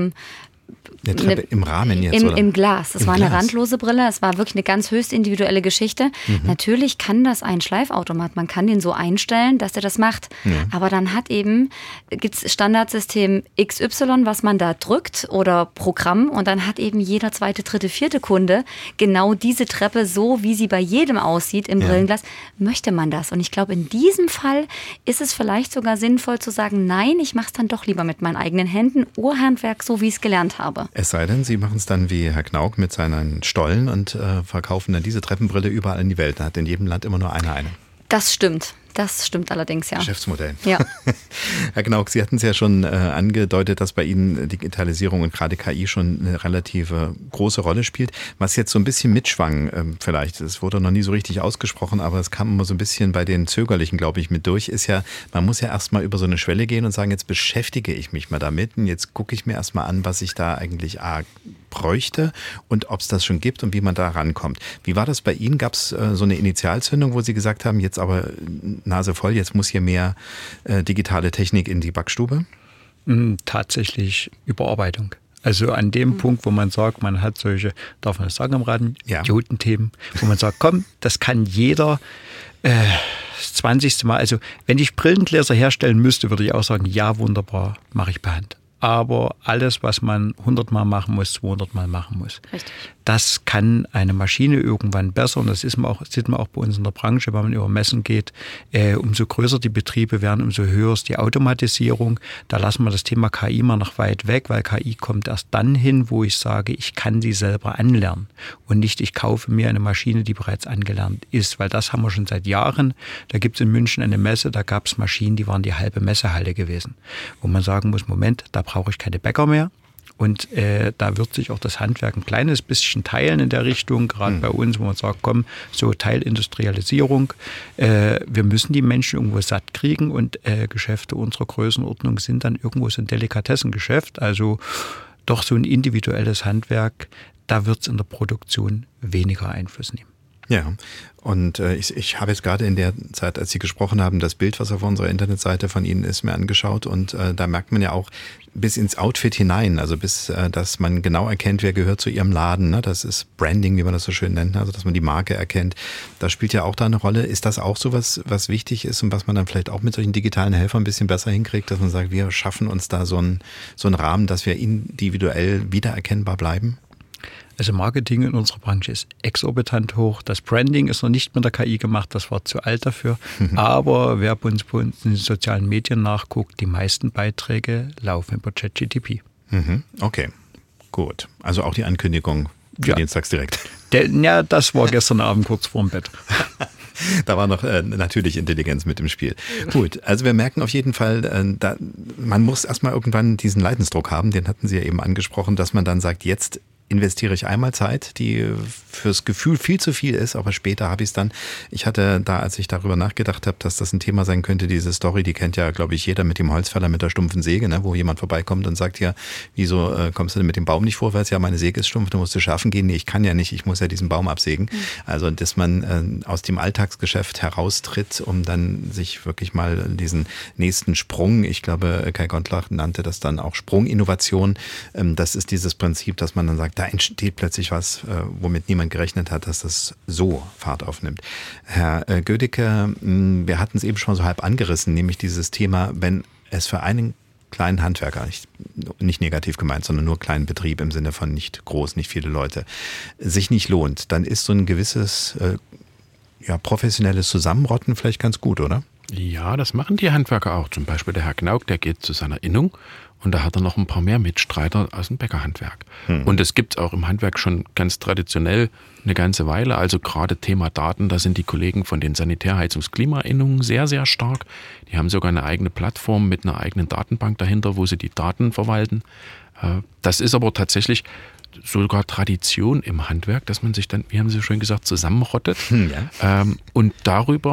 eine Treppe im Rahmen jetzt, oder? Im Glas. Das war eine randlose Brille. Es war wirklich eine ganz höchst individuelle Geschichte. Natürlich kann das ein Schleifautomat. Man kann den so einstellen, dass er das macht. Ja. Aber dann gibt's Standardsystem XY, was man da drückt oder Programm. Und dann hat eben jeder zweite, dritte, vierte Kunde genau diese Treppe so, wie sie bei jedem aussieht im Brillenglas. Möchte man das? Und ich glaube, in diesem Fall ist es vielleicht sogar sinnvoll zu sagen, nein, ich mache es dann doch lieber mit meinen eigenen Händen. Urhandwerk, so wie ich es gelernt habe. Es sei denn, Sie machen es dann wie Herr Knauk mit seinen Stollen und verkaufen dann diese Treppenbrille überall in die Welt. Da hat in jedem Land immer nur eine. Das stimmt. Das stimmt allerdings, ja. Geschäftsmodell. Ja. Herr Knauk, Sie hatten es ja schon angedeutet, dass bei Ihnen Digitalisierung und gerade KI schon eine relative große Rolle spielt. Was jetzt so ein bisschen mitschwang, vielleicht, es wurde noch nie so richtig ausgesprochen, aber es kam immer so ein bisschen bei den Zögerlichen, glaube ich, mit durch, ist ja, man muss ja erstmal über so eine Schwelle gehen und sagen, jetzt beschäftige ich mich mal damit und jetzt gucke ich mir erstmal an, was ich da eigentlich bräuchte und ob es das schon gibt und wie man da rankommt. Wie war das bei Ihnen? Gab es so eine Initialzündung, wo Sie gesagt haben, jetzt aber Nase voll, jetzt muss hier mehr digitale Technik in die Backstube? Tatsächlich Überarbeitung. Also an dem Punkt, wo man sagt, man hat solche, darf man das sagen am Raten, Idiotenthemen, wo man sagt, komm, das kann jeder das 20. Mal. Also wenn ich Brillengläser herstellen müsste, würde ich auch sagen, ja, wunderbar, mache ich per Hand. Aber alles, was man 100 Mal machen muss, 200 Mal machen muss. Richtig. Das kann eine Maschine irgendwann besser. Und das sieht man auch bei uns in der Branche, wenn man über Messen geht. Umso größer die Betriebe werden, umso höher ist die Automatisierung. Da lassen wir das Thema KI mal noch weit weg, weil KI kommt erst dann hin, wo ich sage, ich kann sie selber anlernen. Und nicht, ich kaufe mir eine Maschine, die bereits angelernt ist. Weil das haben wir schon seit Jahren. Da gibt es in München eine Messe, da gab es Maschinen, die waren die halbe Messehalle gewesen. Wo man sagen muss, Moment, da brauche ich keine Bäcker mehr. Und da wird sich auch das Handwerk ein kleines bisschen teilen in der Richtung, gerade bei uns, wo man sagt, komm, so Teilindustrialisierung. Wir müssen die Menschen irgendwo satt kriegen und Geschäfte unserer Größenordnung sind dann irgendwo so ein Delikatessengeschäft, also doch so ein individuelles Handwerk, da wird es in der Produktion weniger Einfluss nehmen. Ja, und ich habe jetzt gerade in der Zeit, als Sie gesprochen haben, das Bild, was auf unserer Internetseite von Ihnen ist, mir angeschaut und da merkt man ja auch bis ins Outfit hinein, also bis, dass man genau erkennt, wer gehört zu Ihrem Laden, ne? Das ist Branding, wie man das so schön nennt, also dass man die Marke erkennt. Das spielt ja auch da eine Rolle. Ist das auch so was wichtig ist und was man dann vielleicht auch mit solchen digitalen Helfern ein bisschen besser hinkriegt, dass man sagt, wir schaffen uns da so einen Rahmen, dass wir individuell wiedererkennbar bleiben? Also Marketing in unserer Branche ist exorbitant hoch. Das Branding ist noch nicht mit der KI gemacht, das war zu alt dafür. Aber wer bei uns in den sozialen Medien nachguckt, die meisten Beiträge laufen über ChatGPT. Okay, gut. Also auch die Ankündigung für Dienstags direkt. Das war gestern Abend kurz vorm Bett. Da war noch natürlich Intelligenz mit im Spiel. Gut, also wir merken auf jeden Fall, man muss erstmal irgendwann diesen Leidensdruck haben, den hatten Sie ja eben angesprochen, dass man dann sagt, jetzt investiere ich einmal Zeit, die fürs Gefühl viel zu viel ist, aber später habe ich es dann. Ich hatte da, als ich darüber nachgedacht habe, dass das ein Thema sein könnte, diese Story, die kennt ja, glaube ich, jeder mit dem Holzfäller mit der stumpfen Säge, ne, wo jemand vorbeikommt und sagt, ja, wieso kommst du denn mit dem Baum nicht vorwärts? Ja, meine Säge ist stumpf, du musst du schaffen gehen. Nee, ich kann ja nicht, ich muss ja diesen Baum absägen. Also, dass man aus dem Alltagsgeschäft heraustritt, um dann sich wirklich mal diesen nächsten Sprung, ich glaube, Kai Gondlach nannte das dann auch Sprunginnovation. Das ist dieses Prinzip, dass man dann sagt, da entsteht plötzlich was, womit niemand gerechnet hat, dass das so Fahrt aufnimmt. Herr Gödicke, wir hatten es eben schon so halb angerissen, nämlich dieses Thema, wenn es für einen kleinen Handwerker, nicht negativ gemeint, sondern nur kleinen Betrieb im Sinne von nicht groß, nicht viele Leute, sich nicht lohnt, dann ist so ein gewisses professionelles Zusammenrotten vielleicht ganz gut, oder? Ja, das machen die Handwerker auch. Zum Beispiel der Herr Knauk, der geht zu seiner Innung und da hat er noch ein paar mehr Mitstreiter aus dem Bäckerhandwerk. Und es gibt auch im Handwerk schon ganz traditionell eine ganze Weile. Also gerade Thema Daten, da sind die Kollegen von den Sanitärheizungs-Klima-Innungen sehr, sehr stark. Die haben sogar eine eigene Plattform mit einer eigenen Datenbank dahinter, wo sie die Daten verwalten. Das ist aber tatsächlich sogar Tradition im Handwerk, dass man sich dann, wie haben Sie schon gesagt, zusammenrottet und darüber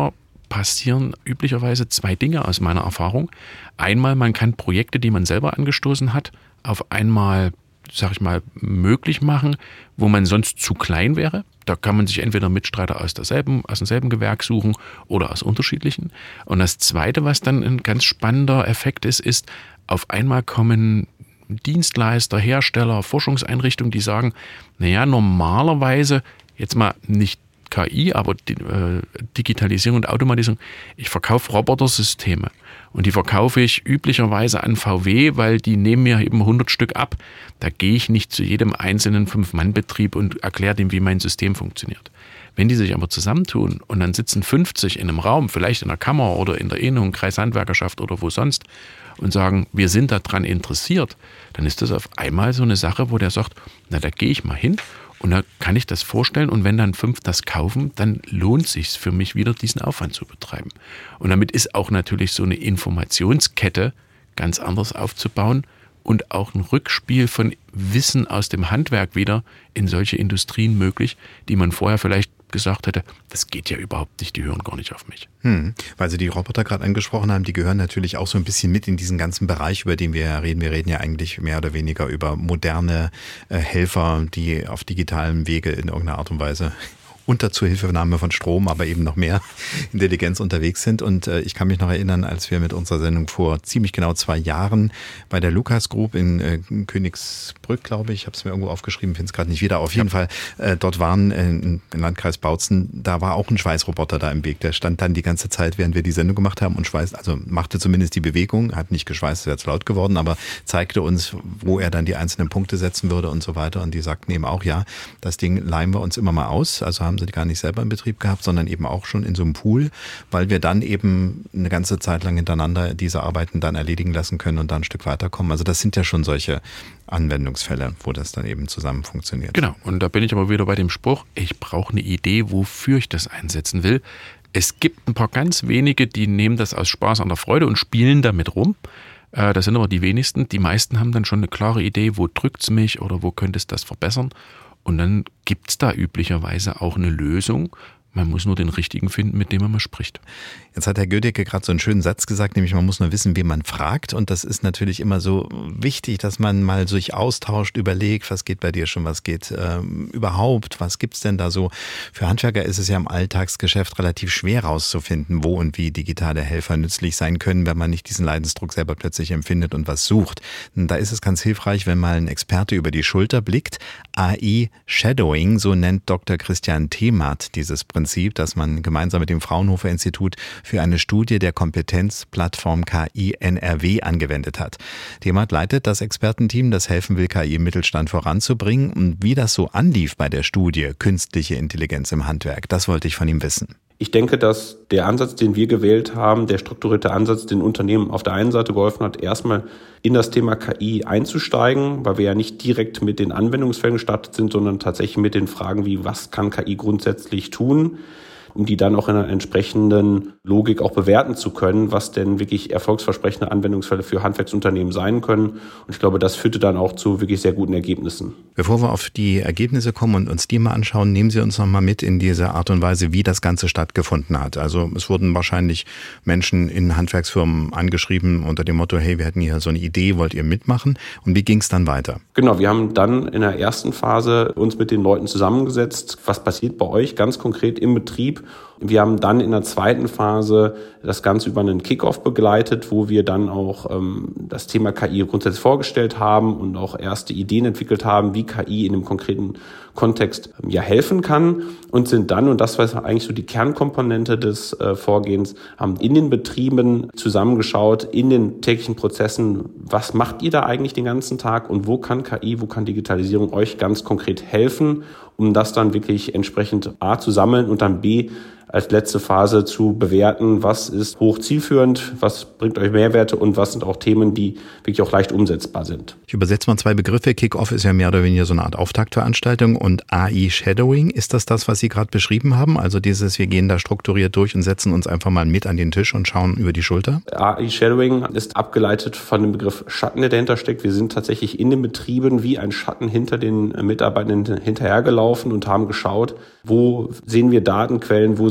passieren üblicherweise 2 Dinge aus meiner Erfahrung. Einmal, man kann Projekte, die man selber angestoßen hat, auf einmal, sag ich mal, möglich machen, wo man sonst zu klein wäre. Da kann man sich entweder Mitstreiter aus demselben Gewerk suchen oder aus unterschiedlichen. Und das Zweite, was dann ein ganz spannender Effekt ist, auf einmal kommen Dienstleister, Hersteller, Forschungseinrichtungen, die sagen, naja, normalerweise, jetzt mal nicht KI, aber Digitalisierung und Automatisierung, ich verkaufe Robotersysteme und die verkaufe ich üblicherweise an VW, weil die nehmen mir eben 100 Stück ab. Da gehe ich nicht zu jedem einzelnen 5-Mann-Betrieb und erkläre dem, wie mein System funktioniert. Wenn die sich aber zusammentun und dann sitzen 50 in einem Raum, vielleicht in der Kammer oder in der Innung, Kreishandwerkerschaft oder wo sonst, und sagen, wir sind daran interessiert, dann ist das auf einmal so eine Sache, wo der sagt, na, da gehe ich mal hin. Und da kann ich das vorstellen und wenn dann 5 das kaufen, dann lohnt es sich für mich wieder, diesen Aufwand zu betreiben. Und damit ist auch natürlich so eine Informationskette ganz anders aufzubauen und auch ein Rückspiel von Wissen aus dem Handwerk wieder in solche Industrien möglich, die man vorher vielleicht gesagt hätte, das geht ja überhaupt nicht, die hören gar nicht auf mich. Weil Sie die Roboter gerade angesprochen haben, die gehören natürlich auch so ein bisschen mit in diesen ganzen Bereich, über den wir reden. Wir reden ja eigentlich mehr oder weniger über moderne Helfer, die auf digitalem Wege in irgendeiner Art und Weise unter Zuhilfenahme von Strom, aber eben noch mehr Intelligenz unterwegs sind. Und ich kann mich noch erinnern, als wir mit unserer Sendung vor ziemlich genau 2 Jahren bei der Lucas Group in Königsbrück, glaube ich, habe es mir irgendwo aufgeschrieben, finde es gerade nicht wieder. Auf jeden Fall, dort waren im Landkreis Bautzen, da war auch ein Schweißroboter da im Weg. Der stand dann die ganze Zeit, während wir die Sendung gemacht haben und schweißt, also machte zumindest die Bewegung, hat nicht geschweißt, ist jetzt laut geworden, aber zeigte uns, wo er dann die einzelnen Punkte setzen würde und so weiter. Und die sagten eben auch, ja, das Ding leihen wir uns immer mal aus. Also haben sie gar nicht selber in Betrieb gehabt, sondern eben auch schon in so einem Pool, weil wir dann eben eine ganze Zeit lang hintereinander diese Arbeiten dann erledigen lassen können und dann ein Stück weiterkommen. Also das sind ja schon solche Anwendungsfälle, wo das dann eben zusammen funktioniert. Genau, und da bin ich aber wieder bei dem Spruch, ich brauche eine Idee, wofür ich das einsetzen will. Es gibt ein paar ganz wenige, die nehmen das aus Spaß an der Freude und spielen damit rum. Das sind aber die wenigsten. Die meisten haben dann schon eine klare Idee, wo drückt es mich oder wo könnte es das verbessern. Und dann gibt es da üblicherweise auch eine Lösung. Man muss nur den richtigen finden, mit dem man mal spricht. Jetzt hat Herr Gödecke gerade so einen schönen Satz gesagt, nämlich man muss nur wissen, wen man fragt. Und das ist natürlich immer so wichtig, dass man mal sich austauscht, überlegt, was geht bei dir schon, was geht überhaupt, was gibt's denn da so. Für Handwerker ist es ja im Alltagsgeschäft relativ schwer rauszufinden, wo und wie digitale Helfer nützlich sein können, wenn man nicht diesen Leidensdruck selber plötzlich empfindet und was sucht. Und da ist es ganz hilfreich, wenn mal ein Experte über die Schulter blickt. AI-Shadowing, so nennt Dr. Christian Themath dieses Prinzip, das man gemeinsam mit dem Fraunhofer Institut für eine Studie der Kompetenzplattform KI NRW angewendet hat. Themath leitet das Expertenteam, das helfen will, KI im Mittelstand voranzubringen. Und wie das so anlief bei der Studie Künstliche Intelligenz im Handwerk, das wollte ich von ihm wissen. Ich denke, dass der Ansatz, den wir gewählt haben, der strukturierte Ansatz, den Unternehmen auf der einen Seite geholfen hat, erstmal in das Thema KI einzusteigen, weil wir ja nicht direkt mit den Anwendungsfällen gestartet sind, sondern tatsächlich mit den Fragen wie, was kann KI grundsätzlich tun, um die dann auch in einer entsprechenden Logik auch bewerten zu können, was denn wirklich erfolgsversprechende Anwendungsfälle für Handwerksunternehmen sein können. Und ich glaube, das führte dann auch zu wirklich sehr guten Ergebnissen. Bevor wir auf die Ergebnisse kommen und uns die mal anschauen, nehmen Sie uns noch mal mit in diese Art und Weise, wie das Ganze stattgefunden hat. Also es wurden wahrscheinlich Menschen in Handwerksfirmen angeschrieben unter dem Motto, hey, wir hätten hier so eine Idee, wollt ihr mitmachen? Und wie ging es dann weiter? Genau, wir haben dann in der ersten Phase uns mit den Leuten zusammengesetzt. Was passiert bei euch ganz konkret im Betrieb? Wir haben dann in der zweiten Phase das Ganze über einen Kickoff begleitet, wo wir dann auch das Thema KI grundsätzlich vorgestellt haben und auch erste Ideen entwickelt haben, wie KI in dem konkreten Kontext helfen kann und sind dann, und das war eigentlich so die Kernkomponente des Vorgehens, haben in den Betrieben zusammengeschaut, in den täglichen Prozessen, was macht ihr da eigentlich den ganzen Tag und wo kann KI, wo kann Digitalisierung euch ganz konkret helfen, um das dann wirklich entsprechend A zu sammeln und dann B als letzte Phase zu bewerten, was ist hoch zielführend, was bringt euch Mehrwerte und was sind auch Themen, die wirklich auch leicht umsetzbar sind. Ich übersetze mal 2 Begriffe. Kick-Off ist ja mehr oder weniger so eine Art Auftaktveranstaltung und AI-Shadowing, ist das, was Sie gerade beschrieben haben? Also dieses, wir gehen da strukturiert durch und setzen uns einfach mal mit an den Tisch und schauen über die Schulter? AI-Shadowing ist abgeleitet von dem Begriff Schatten, der dahinter steckt. Wir sind tatsächlich in den Betrieben wie ein Schatten hinter den Mitarbeitenden hinterhergelaufen und haben geschaut, wo sehen wir Datenquellen, wo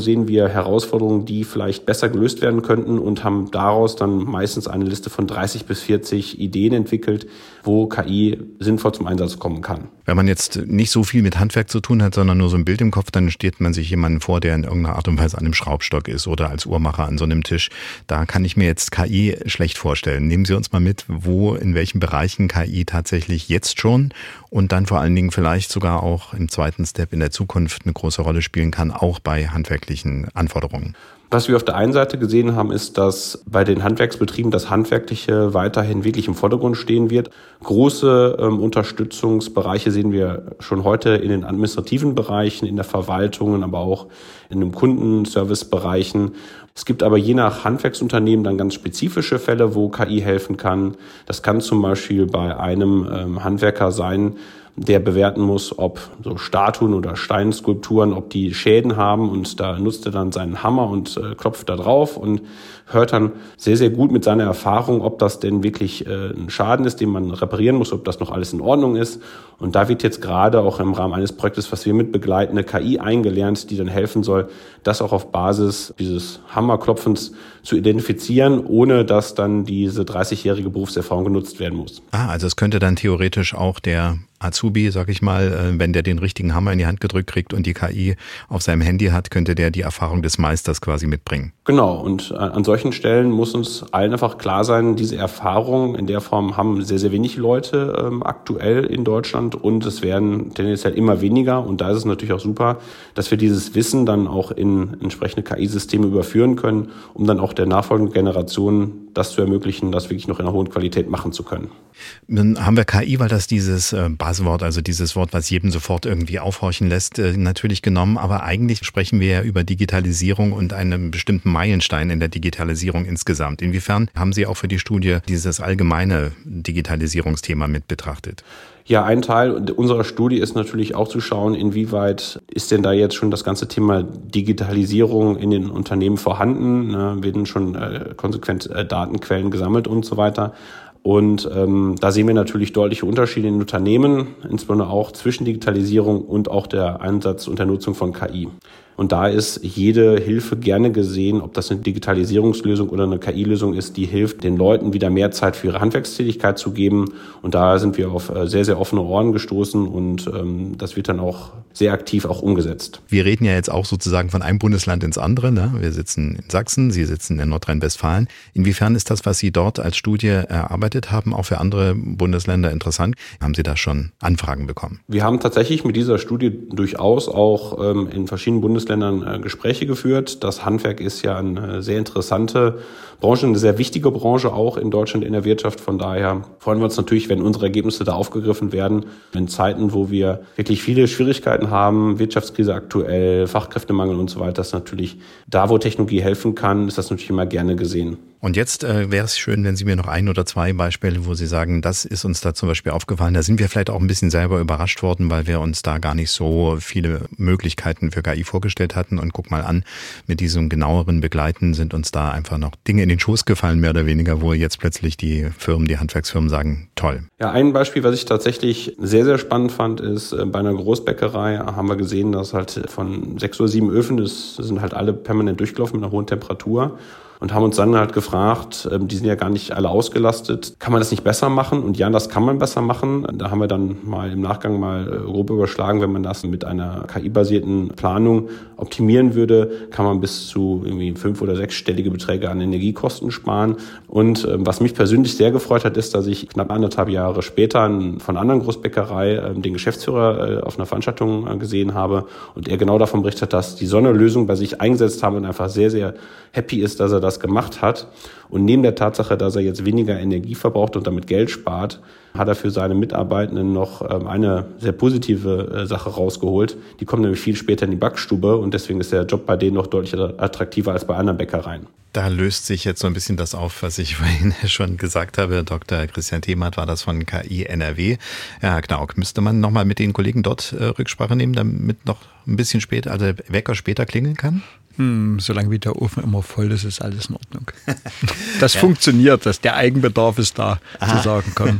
sehen wir Herausforderungen, die vielleicht besser gelöst werden könnten und haben daraus dann meistens eine Liste von 30 bis 40 Ideen entwickelt, wo KI sinnvoll zum Einsatz kommen kann. Wenn man jetzt nicht so viel mit Handwerk zu tun hat, sondern nur so ein Bild im Kopf, dann steht man sich jemanden vor, der in irgendeiner Art und Weise an einem Schraubstock ist oder als Uhrmacher an so einem Tisch. Da kann ich mir jetzt KI schlecht vorstellen. Nehmen Sie uns mal mit, in welchen Bereichen KI tatsächlich jetzt schon und dann vor allen Dingen vielleicht sogar auch im zweiten Step in der Zukunft eine große Rolle spielen kann, auch bei handwerklichen Anforderungen. Was wir auf der einen Seite gesehen haben, ist, dass bei den Handwerksbetrieben das Handwerkliche weiterhin wirklich im Vordergrund stehen wird. Große Unterstützungsbereiche sehen wir schon heute in den administrativen Bereichen, in der Verwaltung, aber auch in den Kundenservicebereichen. Es gibt aber je nach Handwerksunternehmen dann ganz spezifische Fälle, wo KI helfen kann. Das kann zum Beispiel bei einem Handwerker sein, der bewerten muss, ob so Statuen oder Steinskulpturen, ob die Schäden haben, und da nutzt er dann seinen Hammer und klopft da drauf und hört dann sehr, sehr gut mit seiner Erfahrung, ob das denn wirklich ein Schaden ist, den man reparieren muss, ob das noch alles in Ordnung ist. Und da wird jetzt gerade auch im Rahmen eines Projektes, was wir mitbegleiten, eine KI eingelernt, die dann helfen soll, das auch auf Basis dieses Hammerklopfens zu identifizieren, ohne dass dann diese 30-jährige Berufserfahrung genutzt werden muss. Also es könnte dann theoretisch auch der Azubi, sag ich mal, wenn der den richtigen Hammer in die Hand gedrückt kriegt und die KI auf seinem Handy hat, könnte der die Erfahrung des Meisters quasi mitbringen. Genau, und an solchen Stellen muss uns allen einfach klar sein, diese Erfahrung in der Form haben sehr, sehr wenig Leute aktuell in Deutschland, und es werden tendenziell immer weniger, und da ist es natürlich auch super, dass wir dieses Wissen dann auch in entsprechende KI-Systeme überführen können, um dann auch der nachfolgenden Generation das zu ermöglichen, das wirklich noch in einer hohen Qualität machen zu können. Dann haben wir KI, weil das dieses Buzzword, also dieses Wort, was jedem sofort irgendwie aufhorchen lässt, natürlich genommen. Aber eigentlich sprechen wir ja über Digitalisierung und einen bestimmten Meilenstein in der Digitalisierung insgesamt. Inwiefern haben Sie auch für die Studie dieses allgemeine Digitalisierungsthema mit betrachtet? Ja, ein Teil unserer Studie ist natürlich auch zu schauen, inwieweit ist denn da jetzt schon das ganze Thema Digitalisierung in den Unternehmen vorhanden, werden schon konsequent Datenquellen gesammelt und so weiter. Und da sehen wir natürlich deutliche Unterschiede in den Unternehmen, insbesondere auch zwischen Digitalisierung und auch der Einsatz und der Nutzung von KI. Und da ist jede Hilfe gerne gesehen, ob das eine Digitalisierungslösung oder eine KI-Lösung ist, die hilft, den Leuten wieder mehr Zeit für ihre Handwerkstätigkeit zu geben. Und da sind wir auf sehr, sehr offene Ohren gestoßen, und das wird dann auch sehr aktiv auch umgesetzt. Wir reden ja jetzt auch sozusagen von einem Bundesland ins andere, ne? Wir sitzen in Sachsen, Sie sitzen in Nordrhein-Westfalen. Inwiefern ist das, was Sie dort als Studie erarbeitet haben, auch für andere Bundesländer interessant? Haben Sie da schon Anfragen bekommen? Wir haben tatsächlich mit dieser Studie durchaus auch in verschiedenen Bundesländern Gespräche geführt. Das Handwerk ist ja eine sehr interessante Branche, eine sehr wichtige Branche auch in Deutschland in der Wirtschaft. Von daher freuen wir uns natürlich, wenn unsere Ergebnisse da aufgegriffen werden. In Zeiten, wo wir wirklich viele Schwierigkeiten haben, Wirtschaftskrise aktuell, Fachkräftemangel und so weiter, ist natürlich da, wo Technologie helfen kann, ist das natürlich immer gerne gesehen. Und jetzt wäre es schön, wenn Sie mir noch 1 oder 2 Beispiele, wo Sie sagen, das ist uns da zum Beispiel aufgefallen. Da sind wir vielleicht auch ein bisschen selber überrascht worden, weil wir uns da gar nicht so viele Möglichkeiten für KI vorgestellt hatten. Und guck mal an, mit diesem genaueren Begleiten sind uns da einfach noch Dinge in den Schoß gefallen, mehr oder weniger, wo jetzt plötzlich die Handwerksfirmen sagen, toll. Ja, ein Beispiel, was ich tatsächlich sehr, sehr spannend fand, ist, bei einer Großbäckerei haben wir gesehen, dass halt von 6 oder 7 Öfen, das sind halt alle permanent durchgelaufen mit einer hohen Temperatur. Und haben uns dann halt gefragt, die sind ja gar nicht alle ausgelastet, kann man das nicht besser machen? Und ja, das kann man besser machen. Da haben wir dann mal im Nachgang mal grob überschlagen, wenn man das mit einer KI-basierten Planung optimieren würde, kann man bis zu irgendwie 5- oder 6-stellige Beträge an Energiekosten sparen. Und was mich persönlich sehr gefreut hat, ist, dass ich knapp 1,5 Jahre später von einer anderen Großbäckerei den Geschäftsführer auf einer Veranstaltung gesehen habe, und er genau davon berichtet, dass die so eine Lösung bei sich eingesetzt haben und einfach sehr, sehr happy ist, dass er das gemacht hat. Und neben der Tatsache, dass er jetzt weniger Energie verbraucht und damit Geld spart, hat er für seine Mitarbeitenden noch eine sehr positive Sache rausgeholt. Die kommen nämlich viel später in die Backstube, und deswegen ist der Job bei denen noch deutlich attraktiver als bei anderen Bäckereien. Da löst sich jetzt so ein bisschen das auf, was ich vorhin schon gesagt habe. Dr. Christian Themath war das von KI NRW. Ja, Knauk, müsste man nochmal mit den Kollegen dort Rücksprache nehmen, damit noch ein bisschen später, also der Wecker später klingeln kann? Solange wie der Ofen immer voll ist, ist alles in Ordnung. Das funktioniert, der Eigenbedarf ist da, zu sagen, komm. Okay.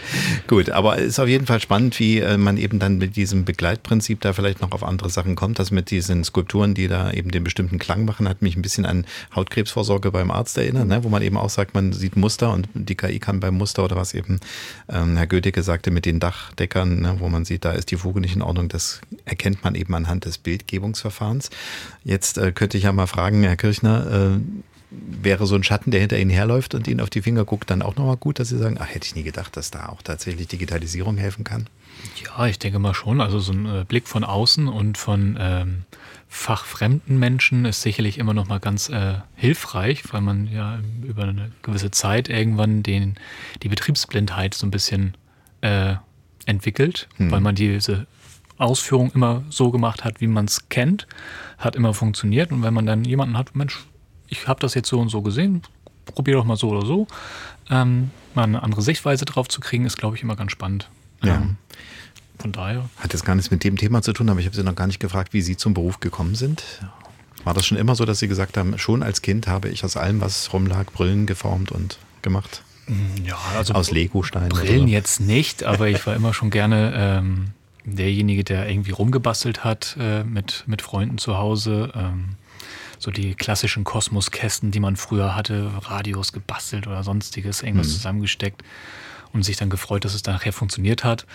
Gut, aber es ist auf jeden Fall spannend, wie man eben dann mit diesem Begleitprinzip da vielleicht noch auf andere Sachen kommt. Das mit diesen Skulpturen, die da eben den bestimmten Klang machen, hat mich ein bisschen an Hautkrebsvorsorge beim Arzt erinnert, ne? Wo man eben auch sagt, man sieht Muster und die KI kann beim Muster oder was eben Herr Gödicke sagte mit den Dachdeckern, ne? Wo man sieht, da ist die Fuge nicht in Ordnung. Das erkennt man eben anhand des Bildgebungsverfahrens. Jetzt könnte ich ja mal fragen, Herr Kirchner, wäre so ein Schatten, der hinter Ihnen herläuft und Ihnen auf die Finger guckt, dann auch nochmal gut, dass Sie sagen, ach, hätte ich nie gedacht, dass da auch tatsächlich Digitalisierung helfen kann? Ja, ich denke mal schon. Also so ein Blick von außen und von fachfremden Menschen ist sicherlich immer noch mal ganz hilfreich, weil man ja über eine gewisse Zeit irgendwann die Betriebsblindheit so ein bisschen entwickelt, weil man diese Ausführung immer so gemacht hat, wie man es kennt, hat immer funktioniert. Und wenn man dann jemanden hat, Mensch, ich habe das jetzt so und so gesehen, probier doch mal so oder so. Mal eine andere Sichtweise drauf zu kriegen, ist, glaube ich, immer ganz spannend. Ja. Von daher. Hat jetzt gar nichts mit dem Thema zu tun, aber ich habe Sie noch gar nicht gefragt, wie Sie zum Beruf gekommen sind. War das schon immer so, dass Sie gesagt haben, schon als Kind habe ich aus allem, was rumlag, Brillen geformt und gemacht? Ja, also aus Legosteinen? Brillen oder so? jetzt nicht, aber ich war immer schon gerne derjenige, der irgendwie rumgebastelt hat mit Freunden zu Hause. So die klassischen Kosmoskästen, die man früher hatte, Radios gebastelt oder sonstiges, irgendwas zusammengesteckt und sich dann gefreut, dass es dann nachher funktioniert hat.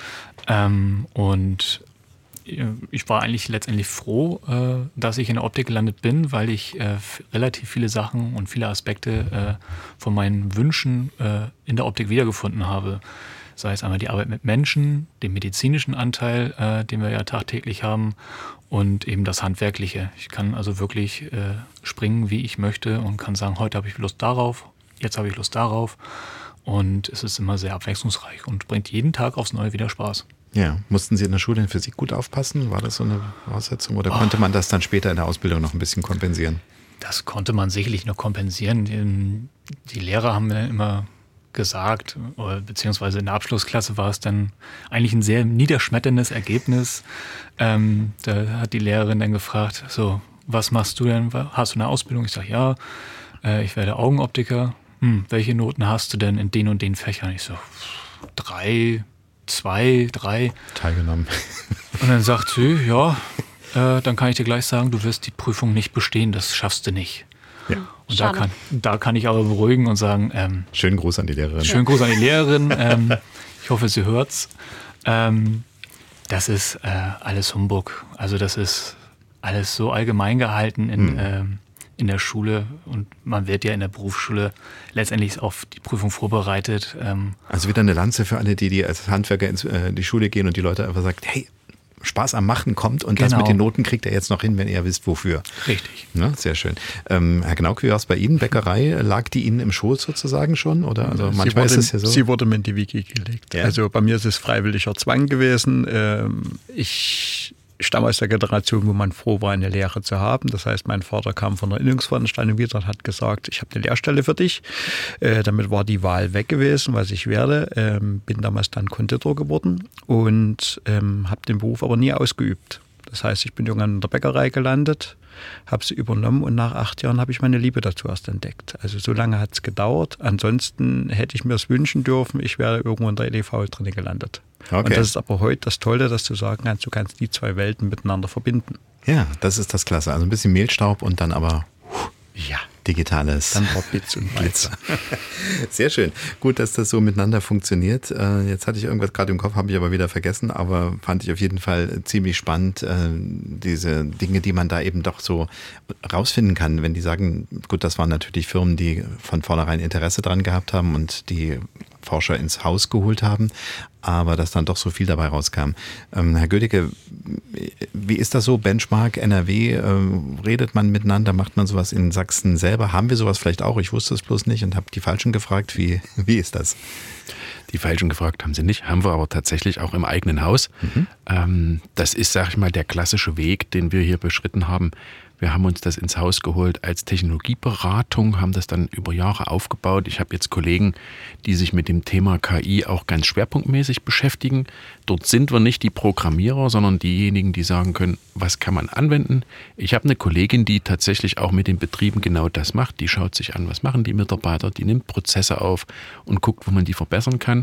Und ich war eigentlich letztendlich froh, dass ich in der Optik gelandet bin, weil ich relativ viele Sachen und viele Aspekte von meinen Wünschen in der Optik wiedergefunden habe. Sei es einmal die Arbeit mit Menschen, den medizinischen Anteil, den wir ja tagtäglich haben, und eben das Handwerkliche. Ich kann also wirklich springen, wie ich möchte, und kann sagen, heute habe ich Lust darauf, jetzt habe ich Lust darauf. Und es ist immer sehr abwechslungsreich und bringt jeden Tag aufs Neue wieder Spaß. Ja, mussten Sie in der Schule in Physik gut aufpassen? War das so eine Voraussetzung? Oder konnte man das dann später in der Ausbildung noch ein bisschen kompensieren? Das konnte man sicherlich noch kompensieren. Die Lehrer haben mir immer gesagt, beziehungsweise in der Abschlussklasse war es dann eigentlich ein sehr niederschmetterndes Ergebnis. Da hat die Lehrerin dann gefragt, so, was machst du denn? Hast du eine Ausbildung? Ich sage, ja, ich werde Augenoptiker. Welche Noten hast du denn in den und den Fächern? Ich so, 3, 2, 3. Teilgenommen. Und dann sagt sie, ja, dann kann ich dir gleich sagen, du wirst die Prüfung nicht bestehen, das schaffst du nicht. Ja. Und da kann ich aber beruhigen und sagen, schönen Gruß an die Lehrerin. Schönen Gruß an die Lehrerin. Ich hoffe, sie hört's. Das ist alles Humbug. Also das ist alles so allgemein gehalten in der Schule, und man wird ja in der Berufsschule letztendlich auf die Prüfung vorbereitet. Also wieder eine Lanze für alle, die als Handwerker in die Schule gehen und die Leute einfach sagen, hey, Spaß am Machen kommt, und das mit den Noten kriegt er jetzt noch hin, wenn ihr wisst, wofür. Richtig. Ja, sehr schön. Herr Gnauck, wie war es bei Ihnen? Bäckerei, lag die Ihnen im Schoß sozusagen schon? Oder also manchmal ist es ja so. Sie wurde mir in die Wiege gelegt. Ja. Also bei mir ist es freiwilliger Zwang gewesen. Ich stamme aus der Generation, wo man froh war, eine Lehre zu haben. Das heißt, mein Vater kam von einer Innungsveranstaltung wieder und hat gesagt, ich habe eine Lehrstelle für dich. Damit war die Wahl weg gewesen, was ich werde. Bin damals dann Konditor geworden und habe den Beruf aber nie ausgeübt. Das heißt, ich bin irgendwann in der Bäckerei gelandet, habe sie übernommen, und nach 8 Jahren habe ich meine Liebe dazu erst entdeckt. Also so lange hat es gedauert. Ansonsten hätte ich mir es wünschen dürfen, ich wäre irgendwo in der EDV drin gelandet. Okay. Und das ist aber heute das Tolle, dass du sagen kannst, du kannst die zwei Welten miteinander verbinden. Ja, das ist das Klasse. Also ein bisschen Mehlstaub und dann aber ja, digitales. Dann war Blitz und Blitz. Sehr schön. Gut, dass das so miteinander funktioniert. Jetzt hatte ich irgendwas gerade im Kopf, habe ich aber wieder vergessen, aber fand ich auf jeden Fall ziemlich spannend, diese Dinge, die man da eben doch so rausfinden kann, wenn die sagen, gut, das waren natürlich Firmen, die von vornherein Interesse dran gehabt haben und die Forscher ins Haus geholt haben, aber dass dann doch so viel dabei rauskam. Herr Gödicke, wie ist das so? Benchmark, NRW, redet man miteinander, macht man sowas in Sachsen selber? Haben wir sowas vielleicht auch? Ich wusste es bloß nicht und habe die Falschen gefragt. Wie ist das? Die Falschen gefragt haben sie nicht, haben wir aber tatsächlich auch im eigenen Haus. Das ist, sag ich mal, der klassische Weg, den wir hier beschritten haben. Wir haben uns das ins Haus geholt als Technologieberatung, haben das dann über Jahre aufgebaut. Ich habe jetzt Kollegen, die sich mit dem Thema KI auch ganz schwerpunktmäßig beschäftigen. Dort sind wir nicht die Programmierer, sondern diejenigen, die sagen können, was kann man anwenden. Ich habe eine Kollegin, die tatsächlich auch mit den Betrieben genau das macht. Die schaut sich an, was machen die Mitarbeiter, die nimmt Prozesse auf und guckt, wo man die verbessern kann.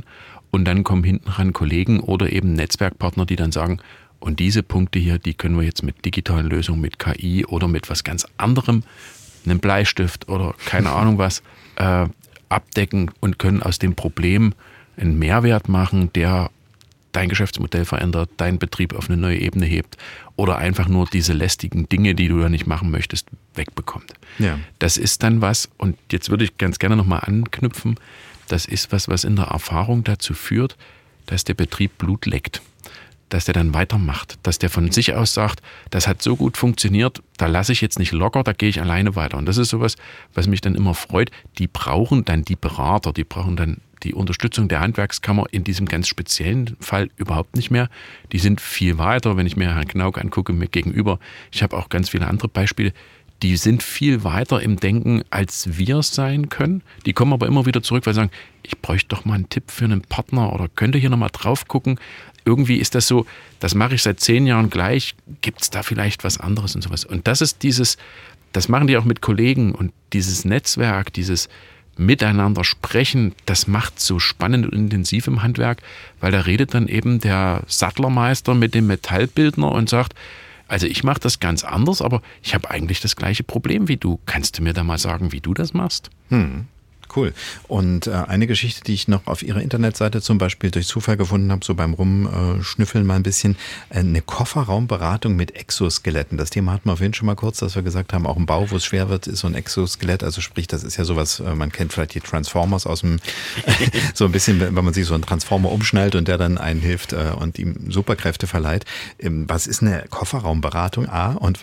und dann kommen hinten ran Kollegen oder eben Netzwerkpartner, die dann sagen, und diese Punkte hier, die können wir jetzt mit digitalen Lösungen, mit KI oder mit was ganz anderem, einem Bleistift oder keine Ahnung was, abdecken und können aus dem Problem einen Mehrwert machen, der dein Geschäftsmodell verändert, deinen Betrieb auf eine neue Ebene hebt oder einfach nur diese lästigen Dinge, die du ja nicht machen möchtest, wegbekommt. Ja. Das ist dann was, und jetzt würde ich ganz gerne nochmal anknüpfen, das ist was in der Erfahrung dazu führt, dass der Betrieb Blut leckt, dass der dann weitermacht, dass der von sich aus sagt, das hat so gut funktioniert, da lasse ich jetzt nicht locker, da gehe ich alleine weiter. Und das ist sowas, was mich dann immer freut. Die brauchen dann die Berater, die brauchen dann die Unterstützung der Handwerkskammer in diesem ganz speziellen Fall überhaupt nicht mehr. Die sind viel weiter, wenn ich mir Herrn Knauk angucke, mir gegenüber. Ich habe auch ganz viele andere Beispiele. Die sind viel weiter im Denken, als wir es sein können. Die kommen aber immer wieder zurück, weil sie sagen, ich bräuchte doch mal einen Tipp für einen Partner oder könnte hier nochmal drauf gucken. Irgendwie ist das so, das mache ich seit 10 Jahren gleich, gibt es da vielleicht was anderes und sowas. Und das ist das machen die auch mit Kollegen, und dieses Netzwerk, dieses Miteinander sprechen, das macht so spannend und intensiv im Handwerk, weil da redet dann eben der Sattlermeister mit dem Metallbildner und sagt, also ich mache das ganz anders, aber ich habe eigentlich das gleiche Problem wie du. Kannst du mir da mal sagen, wie du das machst? Cool. Und eine Geschichte, die ich noch auf Ihrer Internetseite zum Beispiel durch Zufall gefunden habe, so beim Rumschnüffeln mal ein bisschen, eine Kofferraumberatung mit Exoskeletten. Das Thema hatten wir vorhin schon mal kurz, dass wir gesagt haben, auch im Bau, wo es schwer wird, ist so ein Exoskelett. Also sprich, das ist ja sowas, man kennt vielleicht die Transformers aus dem, so ein bisschen, wenn man sich so einen Transformer umschnallt und der dann einen hilft und ihm Superkräfte verleiht. Was ist eine Kofferraumberatung? Und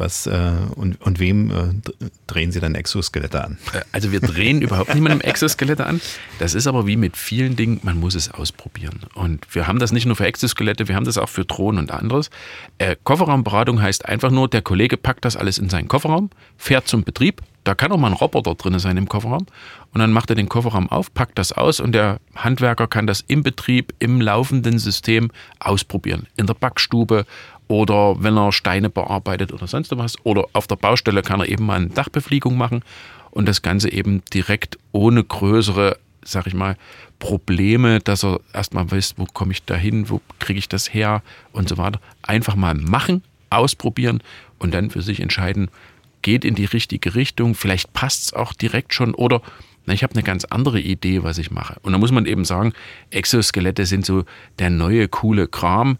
wem drehen Sie dann Exoskelette an? Also wir drehen überhaupt niemandem Exoskelette an. Das ist aber wie mit vielen Dingen, man muss es ausprobieren. Und wir haben das nicht nur für Exoskelette, wir haben das auch für Drohnen und anderes. Kofferraumberatung heißt einfach nur, der Kollege packt das alles in seinen Kofferraum, fährt zum Betrieb, da kann auch mal ein Roboter drin sein im Kofferraum, und dann macht er den Kofferraum auf, packt das aus, und der Handwerker kann das im Betrieb, im laufenden System ausprobieren. In der Backstube oder wenn er Steine bearbeitet oder sonst was. Oder auf der Baustelle kann er eben mal eine Dachbefliegung machen. Und das Ganze eben direkt ohne größere, sag ich mal, Probleme, dass er erstmal weiß, wo komme ich da hin, wo kriege ich das her und so weiter. Einfach mal machen, ausprobieren und dann für sich entscheiden, geht in die richtige Richtung, vielleicht passt es auch direkt schon oder ich habe eine ganz andere Idee, was ich mache. Und da muss man eben sagen, Exoskelette sind so der neue, coole Kram.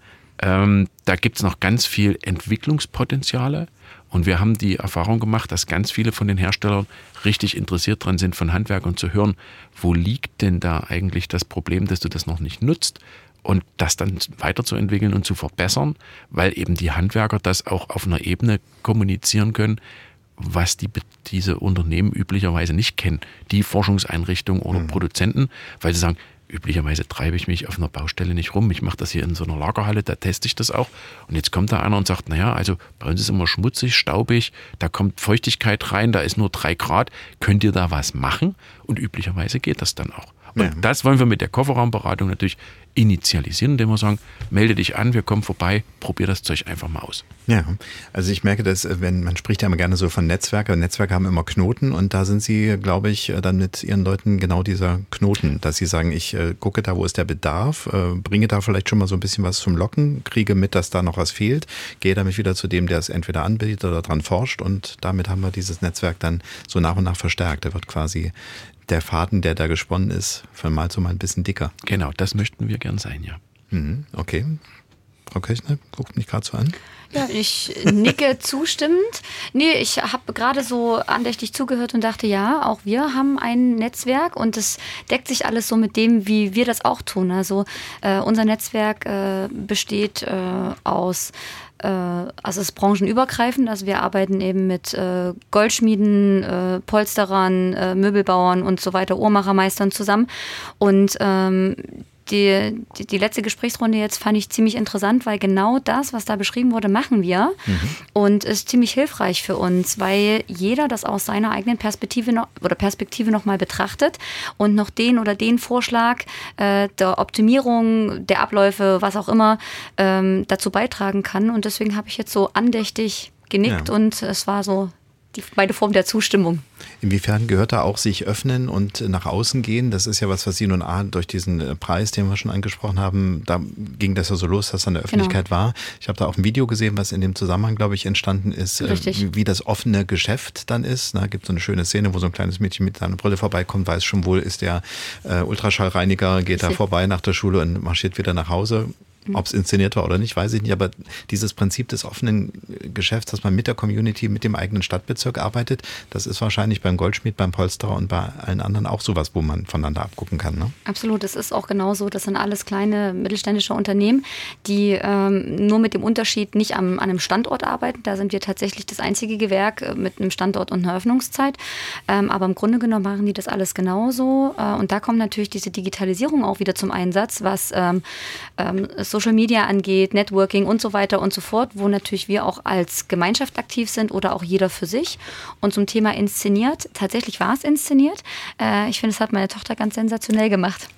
Da gibt es noch ganz viel Entwicklungspotenziale. Und wir haben die Erfahrung gemacht, dass ganz viele von den Herstellern richtig interessiert dran sind, von Handwerkern zu hören, wo liegt denn da eigentlich das Problem, dass du das noch nicht nutzt, und das dann weiterzuentwickeln und zu verbessern, weil eben die Handwerker das auch auf einer Ebene kommunizieren können, was diese Unternehmen üblicherweise nicht kennen. Die Forschungseinrichtungen oder Produzenten, weil sie sagen, üblicherweise treibe ich mich auf einer Baustelle nicht rum. Ich mache das hier in so einer Lagerhalle, da teste ich das auch. Und jetzt kommt da einer und sagt, naja, also bei uns ist immer schmutzig, staubig, da kommt Feuchtigkeit rein, da ist nur 3 Grad. Könnt ihr da was machen? Und üblicherweise geht das dann auch. Und das wollen wir mit der Kofferraumberatung natürlich initialisieren, indem wir sagen, melde dich an, wir kommen vorbei, probier das Zeug einfach mal aus. Ja, also ich merke, dass man spricht ja immer gerne so von Netzwerken. Netzwerke haben immer Knoten, und da sind Sie, glaube ich, dann mit Ihren Leuten genau dieser Knoten, dass Sie sagen, ich gucke da, wo ist der Bedarf, bringe da vielleicht schon mal so ein bisschen was zum Locken, kriege mit, dass da noch was fehlt, gehe damit wieder zu dem, der es entweder anbietet oder dran forscht, und damit haben wir dieses Netzwerk dann so nach und nach verstärkt. Da wird quasi der Faden, der da gesponnen ist, von Mal zu Mal ein bisschen dicker. Genau, das möchten wir gern sein, ja. Okay. Frau Kirchner, guckt mich gerade so an. Ja, ich nicke zustimmend. Nee, ich habe gerade so andächtig zugehört und dachte, ja, auch wir haben ein Netzwerk, und es deckt sich alles so mit dem, wie wir das auch tun. Also unser Netzwerk besteht aus, also es ist branchenübergreifend, also wir arbeiten eben mit Goldschmieden, Polsterern, Möbelbauern und so weiter, Uhrmachermeistern zusammen, und die letzte Gesprächsrunde jetzt fand ich ziemlich interessant, weil genau das, was da beschrieben wurde, machen wir und ist ziemlich hilfreich für uns, weil jeder das aus seiner eigenen Perspektive noch mal betrachtet und noch den oder den Vorschlag der Optimierung der Abläufe, was auch immer, dazu beitragen kann, und deswegen habe ich jetzt so andächtig genickt und es war so beide Formen der Zustimmung. Inwiefern gehört da auch sich öffnen und nach außen gehen? Das ist ja was Sie nun durch diesen Preis, den wir schon angesprochen haben, da ging das ja so los, dass es an der Öffentlichkeit war. Ich habe da auch ein Video gesehen, was in dem Zusammenhang, glaube ich, entstanden ist, wie das offene Geschäft dann ist. Da gibt es so eine schöne Szene, wo so ein kleines Mädchen mit seiner Brille vorbeikommt, weiß schon wohl, ist der Ultraschallreiniger, geht da vorbei nach der Schule und marschiert wieder nach Hause. Ob es inszeniert war oder nicht, weiß ich nicht, aber dieses Prinzip des offenen Geschäfts, dass man mit der Community, mit dem eigenen Stadtbezirk arbeitet, das ist wahrscheinlich beim Goldschmied, beim Polsterer und bei allen anderen auch sowas, wo man voneinander abgucken kann. Ne? Absolut, es ist auch genauso. Das sind alles kleine mittelständische Unternehmen, die nur mit dem Unterschied nicht an einem Standort arbeiten. Da sind wir tatsächlich das einzige Gewerk mit einem Standort und einer Öffnungszeit. Aber im Grunde genommen machen die das alles genauso. Und da kommt natürlich diese Digitalisierung auch wieder zum Einsatz, was Social Media angeht, Networking und so weiter und so fort, wo natürlich wir auch als Gemeinschaft aktiv sind oder auch jeder für sich. Und zum Thema inszeniert, tatsächlich war es inszeniert. Ich finde, das hat meine Tochter ganz sensationell gemacht.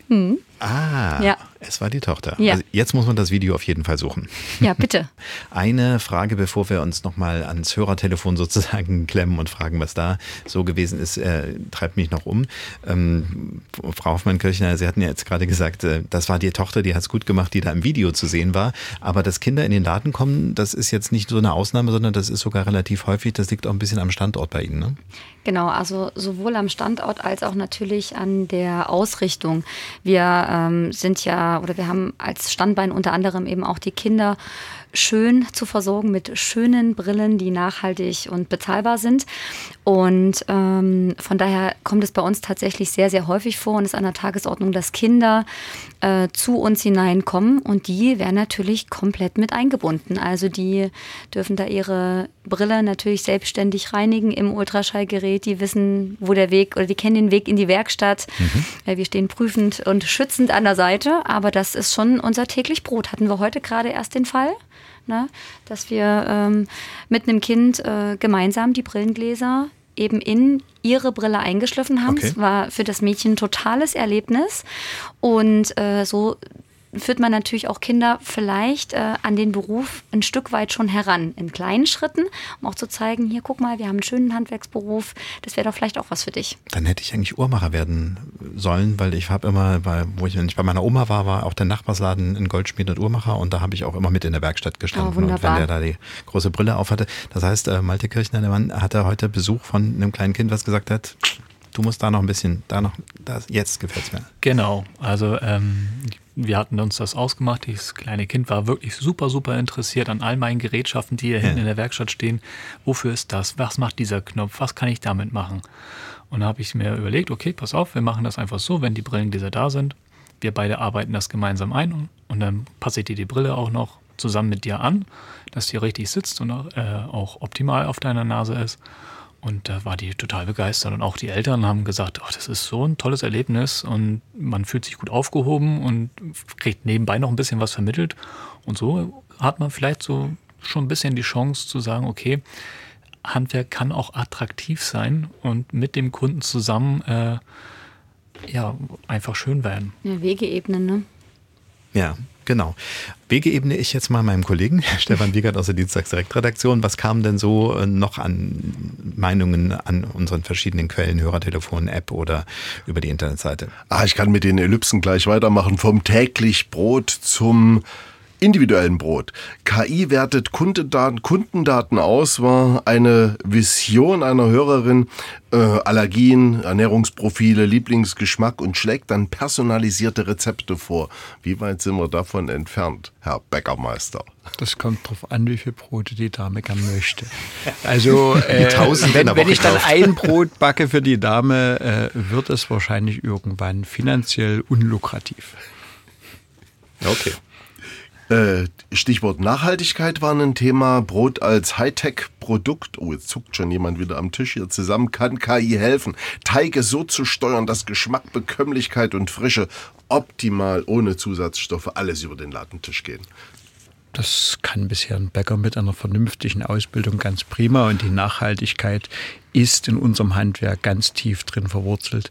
Es war die Tochter. Ja. Also jetzt muss man das Video auf jeden Fall suchen. Ja, bitte. Eine Frage, bevor wir uns nochmal ans Hörertelefon sozusagen klemmen und fragen, was da so gewesen ist, treibt mich noch um. Frau Hoffmann-Kirchner, Sie hatten ja jetzt gerade gesagt, das war die Tochter, die hat es gut gemacht, die da im Video zu sehen war. Aber dass Kinder in den Laden kommen, das ist jetzt nicht so eine Ausnahme, sondern das ist sogar relativ häufig. Das liegt auch ein bisschen am Standort bei Ihnen, ne? Genau, also sowohl am Standort als auch natürlich an der Ausrichtung. Wir wir haben als Standbein unter anderem eben auch die Kinder schön zu versorgen mit schönen Brillen, die nachhaltig und bezahlbar sind. Und von daher kommt es bei uns tatsächlich sehr, sehr häufig vor und ist an der Tagesordnung, dass Kinder zu uns hineinkommen und die werden natürlich komplett mit eingebunden. Also die dürfen da ihre Brille natürlich selbstständig reinigen im Ultraschallgerät. Die wissen, wo der Weg oder die kennen den Weg in die Werkstatt. Wir stehen prüfend und schützend an der Seite, aber das ist schon unser täglich Brot. Hatten wir heute gerade erst den Fall, dass wir mit einem Kind gemeinsam die Brillengläser eben in ihre Brille eingeschliffen haben. Es war für das Mädchen ein totales Erlebnis und so führt man natürlich auch Kinder vielleicht an den Beruf ein Stück weit schon heran, in kleinen Schritten, um auch zu zeigen, hier guck mal, wir haben einen schönen Handwerksberuf, das wäre doch vielleicht auch was für dich. Dann hätte ich eigentlich Uhrmacher werden sollen, weil ich habe immer, wenn ich bei meiner Oma war auch der Nachbarsladen ein Goldschmied und Uhrmacher und da habe ich auch immer mit in der Werkstatt gestanden und wenn der da die große Brille auf hatte. Das heißt, Malte Kirchner, der Mann, hatte heute Besuch von einem kleinen Kind, was gesagt hat, du musst da noch ein bisschen, jetzt gefällt es mir. Genau, also wir hatten uns das ausgemacht. Dieses kleine Kind war wirklich super, super interessiert an all meinen Gerätschaften, die hier hinten in der Werkstatt stehen. Wofür ist das? Was macht dieser Knopf? Was kann ich damit machen? Und da habe ich mir überlegt, okay, pass auf, wir machen das einfach so, wenn die Brillengläser da sind. Wir beide arbeiten das gemeinsam ein und dann passe ich dir die Brille auch noch zusammen mit dir an, dass die richtig sitzt und auch optimal auf deiner Nase ist. Und da war die total begeistert und auch die Eltern haben gesagt, das ist so ein tolles Erlebnis und man fühlt sich gut aufgehoben und kriegt nebenbei noch ein bisschen was vermittelt. Und so hat man vielleicht so schon ein bisschen die Chance zu sagen, okay, Handwerk kann auch attraktiv sein und mit dem Kunden zusammen einfach schön werden. Ja, Wegeebenen, ne? Ja, genau. Wege ebne ich jetzt mal meinem Kollegen Stefan Wiegert aus der Dienstagsdirektredaktion. Was kam denn so noch an Meinungen an unseren verschiedenen Quellen, Hörertelefon, App oder über die Internetseite? Ich kann mit den Ellipsen gleich weitermachen. Vom täglich Brot zum individuellen Brot. KI wertet Kundendaten aus, war eine Vision einer Hörerin. Allergien, Ernährungsprofile, Lieblingsgeschmack und schlägt dann personalisierte Rezepte vor. Wie weit sind wir davon entfernt, Herr Bäckermeister? Das kommt drauf an, wie viel Brote die Dame gern möchte. Also wenn ich dann ein Brot backe für die Dame, wird es wahrscheinlich irgendwann finanziell unlukrativ. Okay. Stichwort Nachhaltigkeit war ein Thema. Brot als Hightech-Produkt. Oh, jetzt zuckt schon jemand wieder am Tisch hier zusammen. Kann KI helfen, Teige so zu steuern, dass Geschmack, Bekömmlichkeit und Frische optimal ohne Zusatzstoffe alles über den Ladentisch gehen? Das kann bisher ein Bäcker mit einer vernünftigen Ausbildung ganz prima und die Nachhaltigkeit ist in unserem Handwerk ganz tief drin verwurzelt.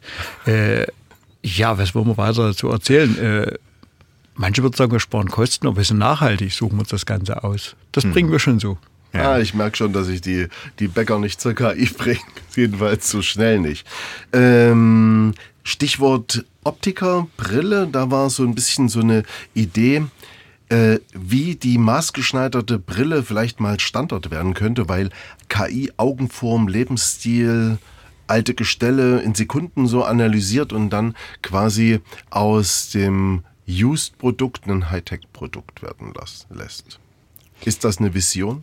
Was wollen wir weiter dazu erzählen? Manche würden sagen, wir sparen Kosten, aber wir sind nachhaltig, suchen wir uns das Ganze aus. Das bringen wir schon so. Ja. Ich merke schon, dass ich die Bäcker nicht zur KI bringe. Jedenfalls so schnell nicht. Stichwort Optiker, Brille, da war so ein bisschen so eine Idee, wie die maßgeschneiderte Brille vielleicht mal Standard werden könnte, weil KI Augenform, Lebensstil, alte Gestelle in Sekunden so analysiert und dann quasi aus dem Used-Produkt ein Hightech-Produkt werden lässt. Ist das eine Vision?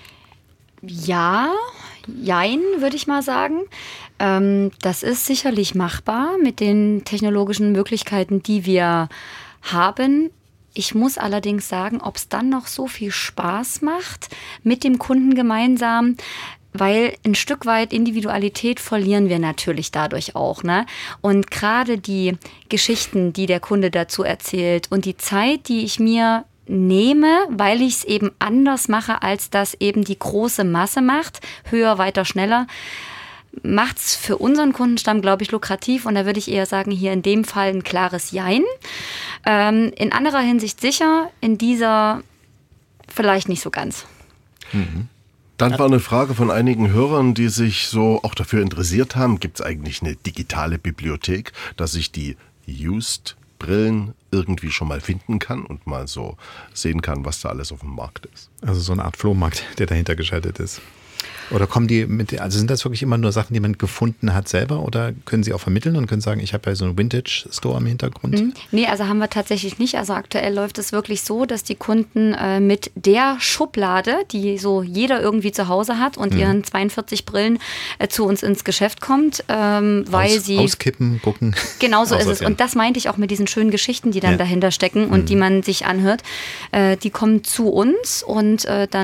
Ja, jein, würde ich mal sagen. Das ist sicherlich machbar mit den technologischen Möglichkeiten, die wir haben. Ich muss allerdings sagen, ob es dann noch so viel Spaß macht mit dem Kunden gemeinsam, weil ein Stück weit Individualität verlieren wir natürlich dadurch auch, ne? Und gerade die Geschichten, die der Kunde dazu erzählt und die Zeit, die ich mir nehme, weil ich es eben anders mache, als das eben die große Masse macht, höher, weiter, schneller, macht es für unseren Kundenstamm, glaube ich, lukrativ. Und da würde ich eher sagen, hier in dem Fall ein klares Jein. In anderer Hinsicht sicher, in dieser vielleicht nicht so ganz. Dann war eine Frage von einigen Hörern, die sich so auch dafür interessiert haben. Gibt es eigentlich eine digitale Bibliothek, dass ich die Used-Brillen irgendwie schon mal finden kann und mal so sehen kann, was da alles auf dem Markt ist? Also so eine Art Flohmarkt, der dahinter geschaltet ist. Oder kommen die also sind das wirklich immer nur Sachen, die man gefunden hat selber, oder können Sie auch vermitteln und können sagen, ich habe ja so einen Vintage-Store im Hintergrund? Nee, also haben wir tatsächlich nicht. Also aktuell läuft es wirklich so, dass die Kunden mit der Schublade, die so jeder irgendwie zu Hause hat und ihren 42 Brillen zu uns ins Geschäft kommt, weil sie... Auskippen, gucken. Genau so ist es. Und das meinte ich auch mit diesen schönen Geschichten, die dann dahinter stecken und die man sich anhört. Die kommen zu uns und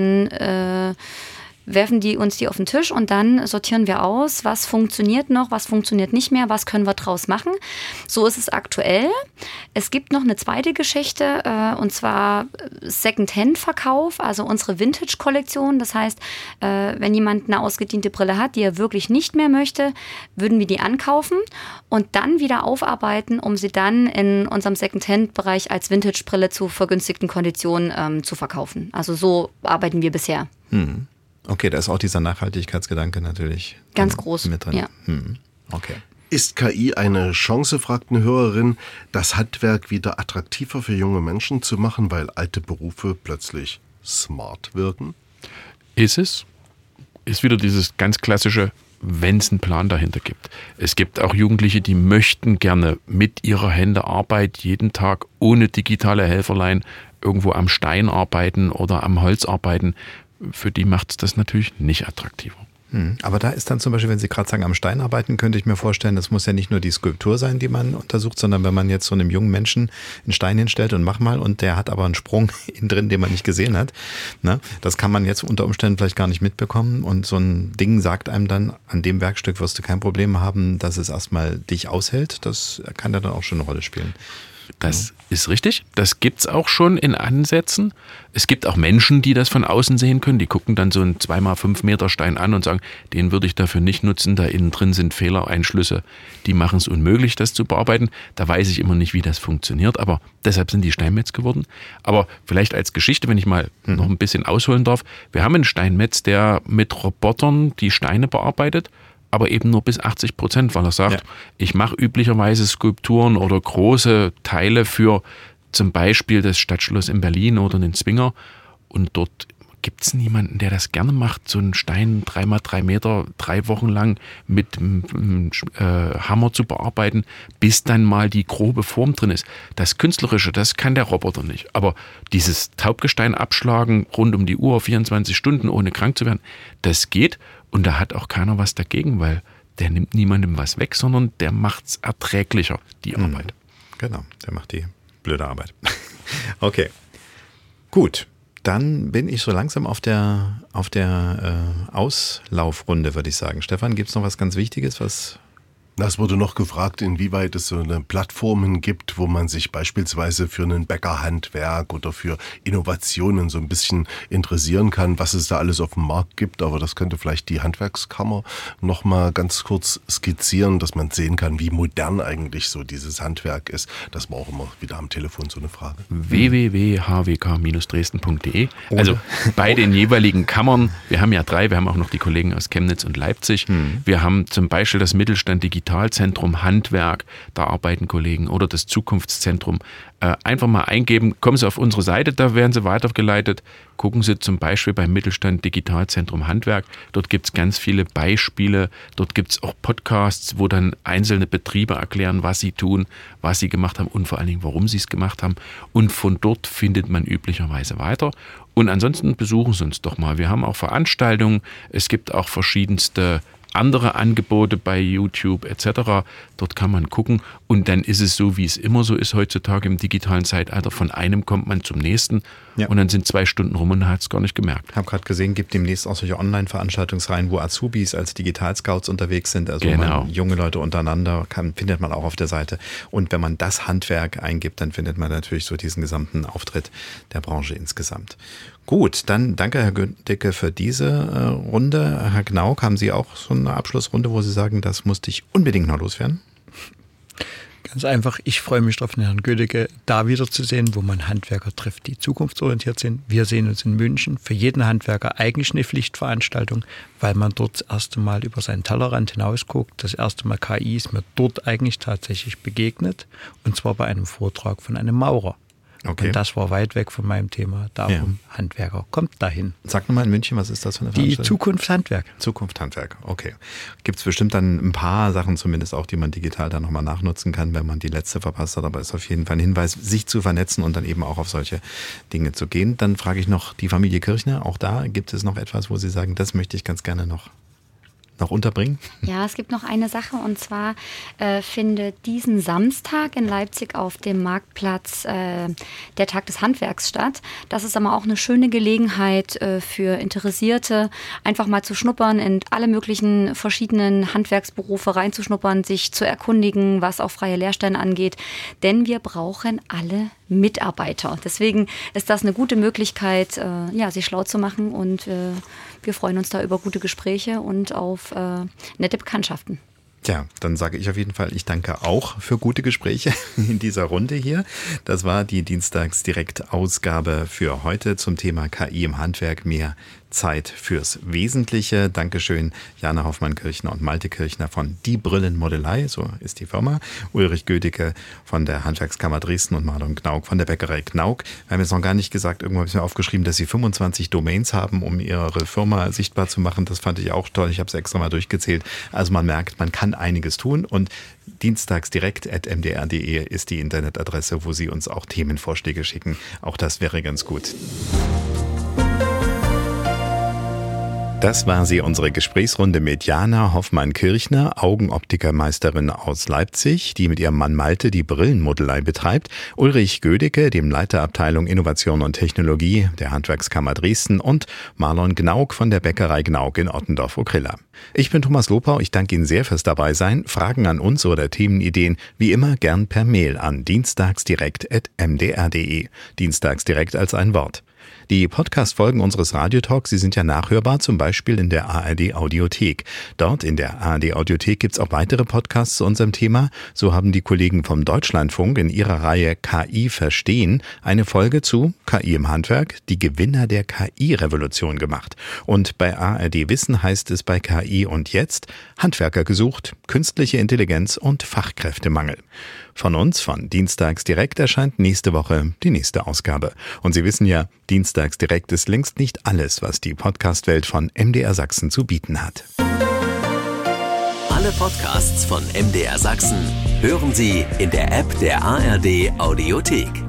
dann... werfen die uns die auf den Tisch und dann sortieren wir aus, was funktioniert noch, was funktioniert nicht mehr, was können wir draus machen. So ist es aktuell. Es gibt noch eine zweite Geschichte, und zwar Second-Hand-Verkauf, also unsere Vintage-Kollektion. Das heißt, wenn jemand eine ausgediente Brille hat, die er wirklich nicht mehr möchte, würden wir die ankaufen und dann wieder aufarbeiten, um sie dann in unserem Second-Hand-Bereich als Vintage-Brille zu vergünstigten Konditionen zu verkaufen. Also so arbeiten wir bisher. Okay, da ist auch dieser Nachhaltigkeitsgedanke natürlich ganz groß mit drin. Ja. Okay. Ist KI eine Chance, fragt eine Hörerin, das Handwerk wieder attraktiver für junge Menschen zu machen, weil alte Berufe plötzlich smart wirken? Ist es. Ist wieder dieses ganz klassische, wenn es einen Plan dahinter gibt. Es gibt auch Jugendliche, die möchten gerne mit ihrer Hände Arbeit jeden Tag ohne digitale Helferlein irgendwo am Stein arbeiten oder am Holz arbeiten. Für die macht es das natürlich nicht attraktiver. Aber da ist dann zum Beispiel, wenn Sie gerade sagen, am Stein arbeiten, könnte ich mir vorstellen, das muss ja nicht nur die Skulptur sein, die man untersucht, sondern wenn man jetzt so einem jungen Menschen einen Stein hinstellt und mach mal und der hat aber einen Sprung innen drin, den man nicht gesehen hat, ne? Das kann man jetzt unter Umständen vielleicht gar nicht mitbekommen und so ein Ding sagt einem dann, an dem Werkstück wirst du kein Problem haben, dass es erstmal dich aushält. Das kann ja dann auch schon eine Rolle spielen. Das ist richtig. Das gibt es auch schon in Ansätzen. Es gibt auch Menschen, die das von außen sehen können. Die gucken dann so einen 2x5 Meter Stein an und sagen, den würde ich dafür nicht nutzen. Da innen drin sind Fehlereinschlüsse. Die machen es unmöglich, das zu bearbeiten. Da weiß ich immer nicht, wie das funktioniert. Aber deshalb sind die Steinmetz geworden. Aber vielleicht als Geschichte, wenn ich mal noch ein bisschen ausholen darf. Wir haben einen Steinmetz, der mit Robotern die Steine bearbeitet. Aber eben nur bis 80%, weil er sagt, ich mache üblicherweise Skulpturen oder große Teile für zum Beispiel das Stadtschloss in Berlin oder den Zwinger. Und dort gibt es niemanden, der das gerne macht, so einen Stein 3x3 Meter 3 Wochen lang mit Hammer zu bearbeiten, bis dann mal die grobe Form drin ist. Das Künstlerische, das kann der Roboter nicht. Aber dieses Taubgestein abschlagen rund um die Uhr, 24 Stunden, ohne krank zu werden, das geht. Und da hat auch keiner was dagegen, weil der nimmt niemandem was weg, sondern der macht es erträglicher, die Arbeit. Genau, der macht die blöde Arbeit. Okay, gut. Dann bin ich so langsam auf der Auslaufrunde, würde ich sagen. Stefan, gibt es noch was ganz Wichtiges, was Es wurde noch gefragt, inwieweit es so eine Plattformen gibt, wo man sich beispielsweise für ein Bäckerhandwerk oder für Innovationen so ein bisschen interessieren kann, was es da alles auf dem Markt gibt. Aber das könnte vielleicht die Handwerkskammer noch mal ganz kurz skizzieren, dass man sehen kann, wie modern eigentlich so dieses Handwerk ist. Das war auch immer wieder am Telefon so eine Frage. www.hwk-dresden.de. Also bei den jeweiligen Kammern, wir haben ja 3, wir haben auch noch die Kollegen aus Chemnitz und Leipzig. Wir haben zum Beispiel das Mittelstand Digitalzentrum Handwerk, da arbeiten Kollegen, oder das Zukunftszentrum. Einfach mal eingeben, kommen Sie auf unsere Seite, da werden Sie weitergeleitet. Gucken Sie zum Beispiel beim Mittelstand Digitalzentrum Handwerk. Dort gibt es ganz viele Beispiele. Dort gibt es auch Podcasts, wo dann einzelne Betriebe erklären, was sie tun, was sie gemacht haben und vor allen Dingen, warum sie es gemacht haben. Und von dort findet man üblicherweise weiter. Und ansonsten besuchen Sie uns doch mal. Wir haben auch Veranstaltungen. Es gibt auch verschiedenste andere Angebote bei YouTube etc. Dort kann man gucken und dann ist es so, wie es immer so ist heutzutage im digitalen Zeitalter. Von einem kommt man zum nächsten und dann sind 2 Stunden rum und man hat es gar nicht gemerkt. Ich habe gerade gesehen, gibt demnächst auch solche Online-Veranstaltungsreihen, wo Azubis als Digital-Scouts unterwegs sind. Also junge Leute untereinander findet man auch auf der Seite. Und wenn man das Handwerk eingibt, dann findet man natürlich so diesen gesamten Auftritt der Branche insgesamt. Gut, dann danke Herr Gödicke für diese Runde. Herr Knauk, haben Sie auch so eine Abschlussrunde, wo Sie sagen, das musste ich unbedingt noch loswerden? Ganz einfach, ich freue mich drauf, den Herrn Gödicke da wiederzusehen, wo man Handwerker trifft, die zukunftsorientiert sind. Wir sehen uns in München. Für jeden Handwerker eigentlich eine Pflichtveranstaltung, weil man dort das erste Mal über seinen Tellerrand hinausguckt. Das erste Mal KI ist mir dort eigentlich tatsächlich begegnet, und zwar bei einem Vortrag von einem Maurer. Okay. Und das war weit weg von meinem Thema. Darum, Handwerker, kommt dahin. Sag nochmal in München, was ist das für eine Veranstaltung? Die Zukunft Handwerk. Zukunft Handwerk, okay. Gibt es bestimmt dann ein paar Sachen zumindest auch, die man digital dann nochmal nachnutzen kann, wenn man die letzte verpasst hat. Aber es ist auf jeden Fall ein Hinweis, sich zu vernetzen und dann eben auch auf solche Dinge zu gehen. Dann frage ich noch die Familie Kirchner. Auch da gibt es noch etwas, wo Sie sagen, das möchte ich ganz gerne noch unterbringen? Ja, es gibt noch eine Sache, und zwar findet diesen Samstag in Leipzig auf dem Marktplatz der Tag des Handwerks statt. Das ist aber auch eine schöne Gelegenheit für Interessierte, einfach mal zu schnuppern, in alle möglichen verschiedenen Handwerksberufe reinzuschnuppern, sich zu erkundigen, was auch freie Lehrstellen angeht. Denn wir brauchen alle Mitarbeiter. Deswegen ist das eine gute Möglichkeit, sich schlau zu machen, und wir freuen uns da über gute Gespräche und auf nette Bekanntschaften. Tja, dann sage ich auf jeden Fall, ich danke auch für gute Gespräche in dieser Runde hier. Das war die Dienstagsdirekt-Ausgabe für heute zum Thema KI im Handwerk. Mehr Zeit fürs Wesentliche. Dankeschön, Jana Hoffmann-Kirchner und Malte Kirchner von Die Brillenmodelei, so ist die Firma. Ulrich Gödicke von der Handwerkskammer Dresden und Marlon Knauk von der Bäckerei Knauk. Wir haben jetzt noch gar nicht gesagt, irgendwo habe ich mir aufgeschrieben, dass sie 25 Domains haben, um ihre Firma sichtbar zu machen. Das fand ich auch toll. Ich habe es extra mal durchgezählt. Also man merkt, man kann einiges tun, und dienstagsdirekt@mdr.de ist die Internetadresse, wo Sie uns auch Themenvorschläge schicken. Auch das wäre ganz gut. Das war sie, unsere Gesprächsrunde mit Jana Hoffmann-Kirchner, Augenoptikermeisterin aus Leipzig, die mit ihrem Mann Malte die Brillenmodelei betreibt, Ulrich Gödicke, dem Leiterabteilung Innovation und Technologie der Handwerkskammer Dresden, und Marlon Knauk von der Bäckerei Knauk in Ottendorf-Okrilla. Ich bin Thomas Lopau, ich danke Ihnen sehr fürs Dabeisein. Fragen an uns oder Themenideen wie immer gern per Mail an dienstagsdirekt@mdr.de. Dienstagsdirekt als ein Wort. Die Podcast-Folgen unseres Radiotalks, sie sind ja nachhörbar, zum Beispiel in der ARD-Audiothek. Dort in der ARD-Audiothek gibt's auch weitere Podcasts zu unserem Thema. So haben die Kollegen vom Deutschlandfunk in ihrer Reihe KI verstehen eine Folge zu KI im Handwerk, die Gewinner der KI-Revolution gemacht. Und bei ARD Wissen heißt es bei KI und jetzt Handwerker gesucht, künstliche Intelligenz und Fachkräftemangel. Von uns, von Dienstagsdirekt, erscheint nächste Woche die nächste Ausgabe. Und Sie wissen ja, Dienstagsdirekt ist längst nicht alles, was die Podcast-Welt von MDR Sachsen zu bieten hat. Alle Podcasts von MDR Sachsen hören Sie in der App der ARD Audiothek.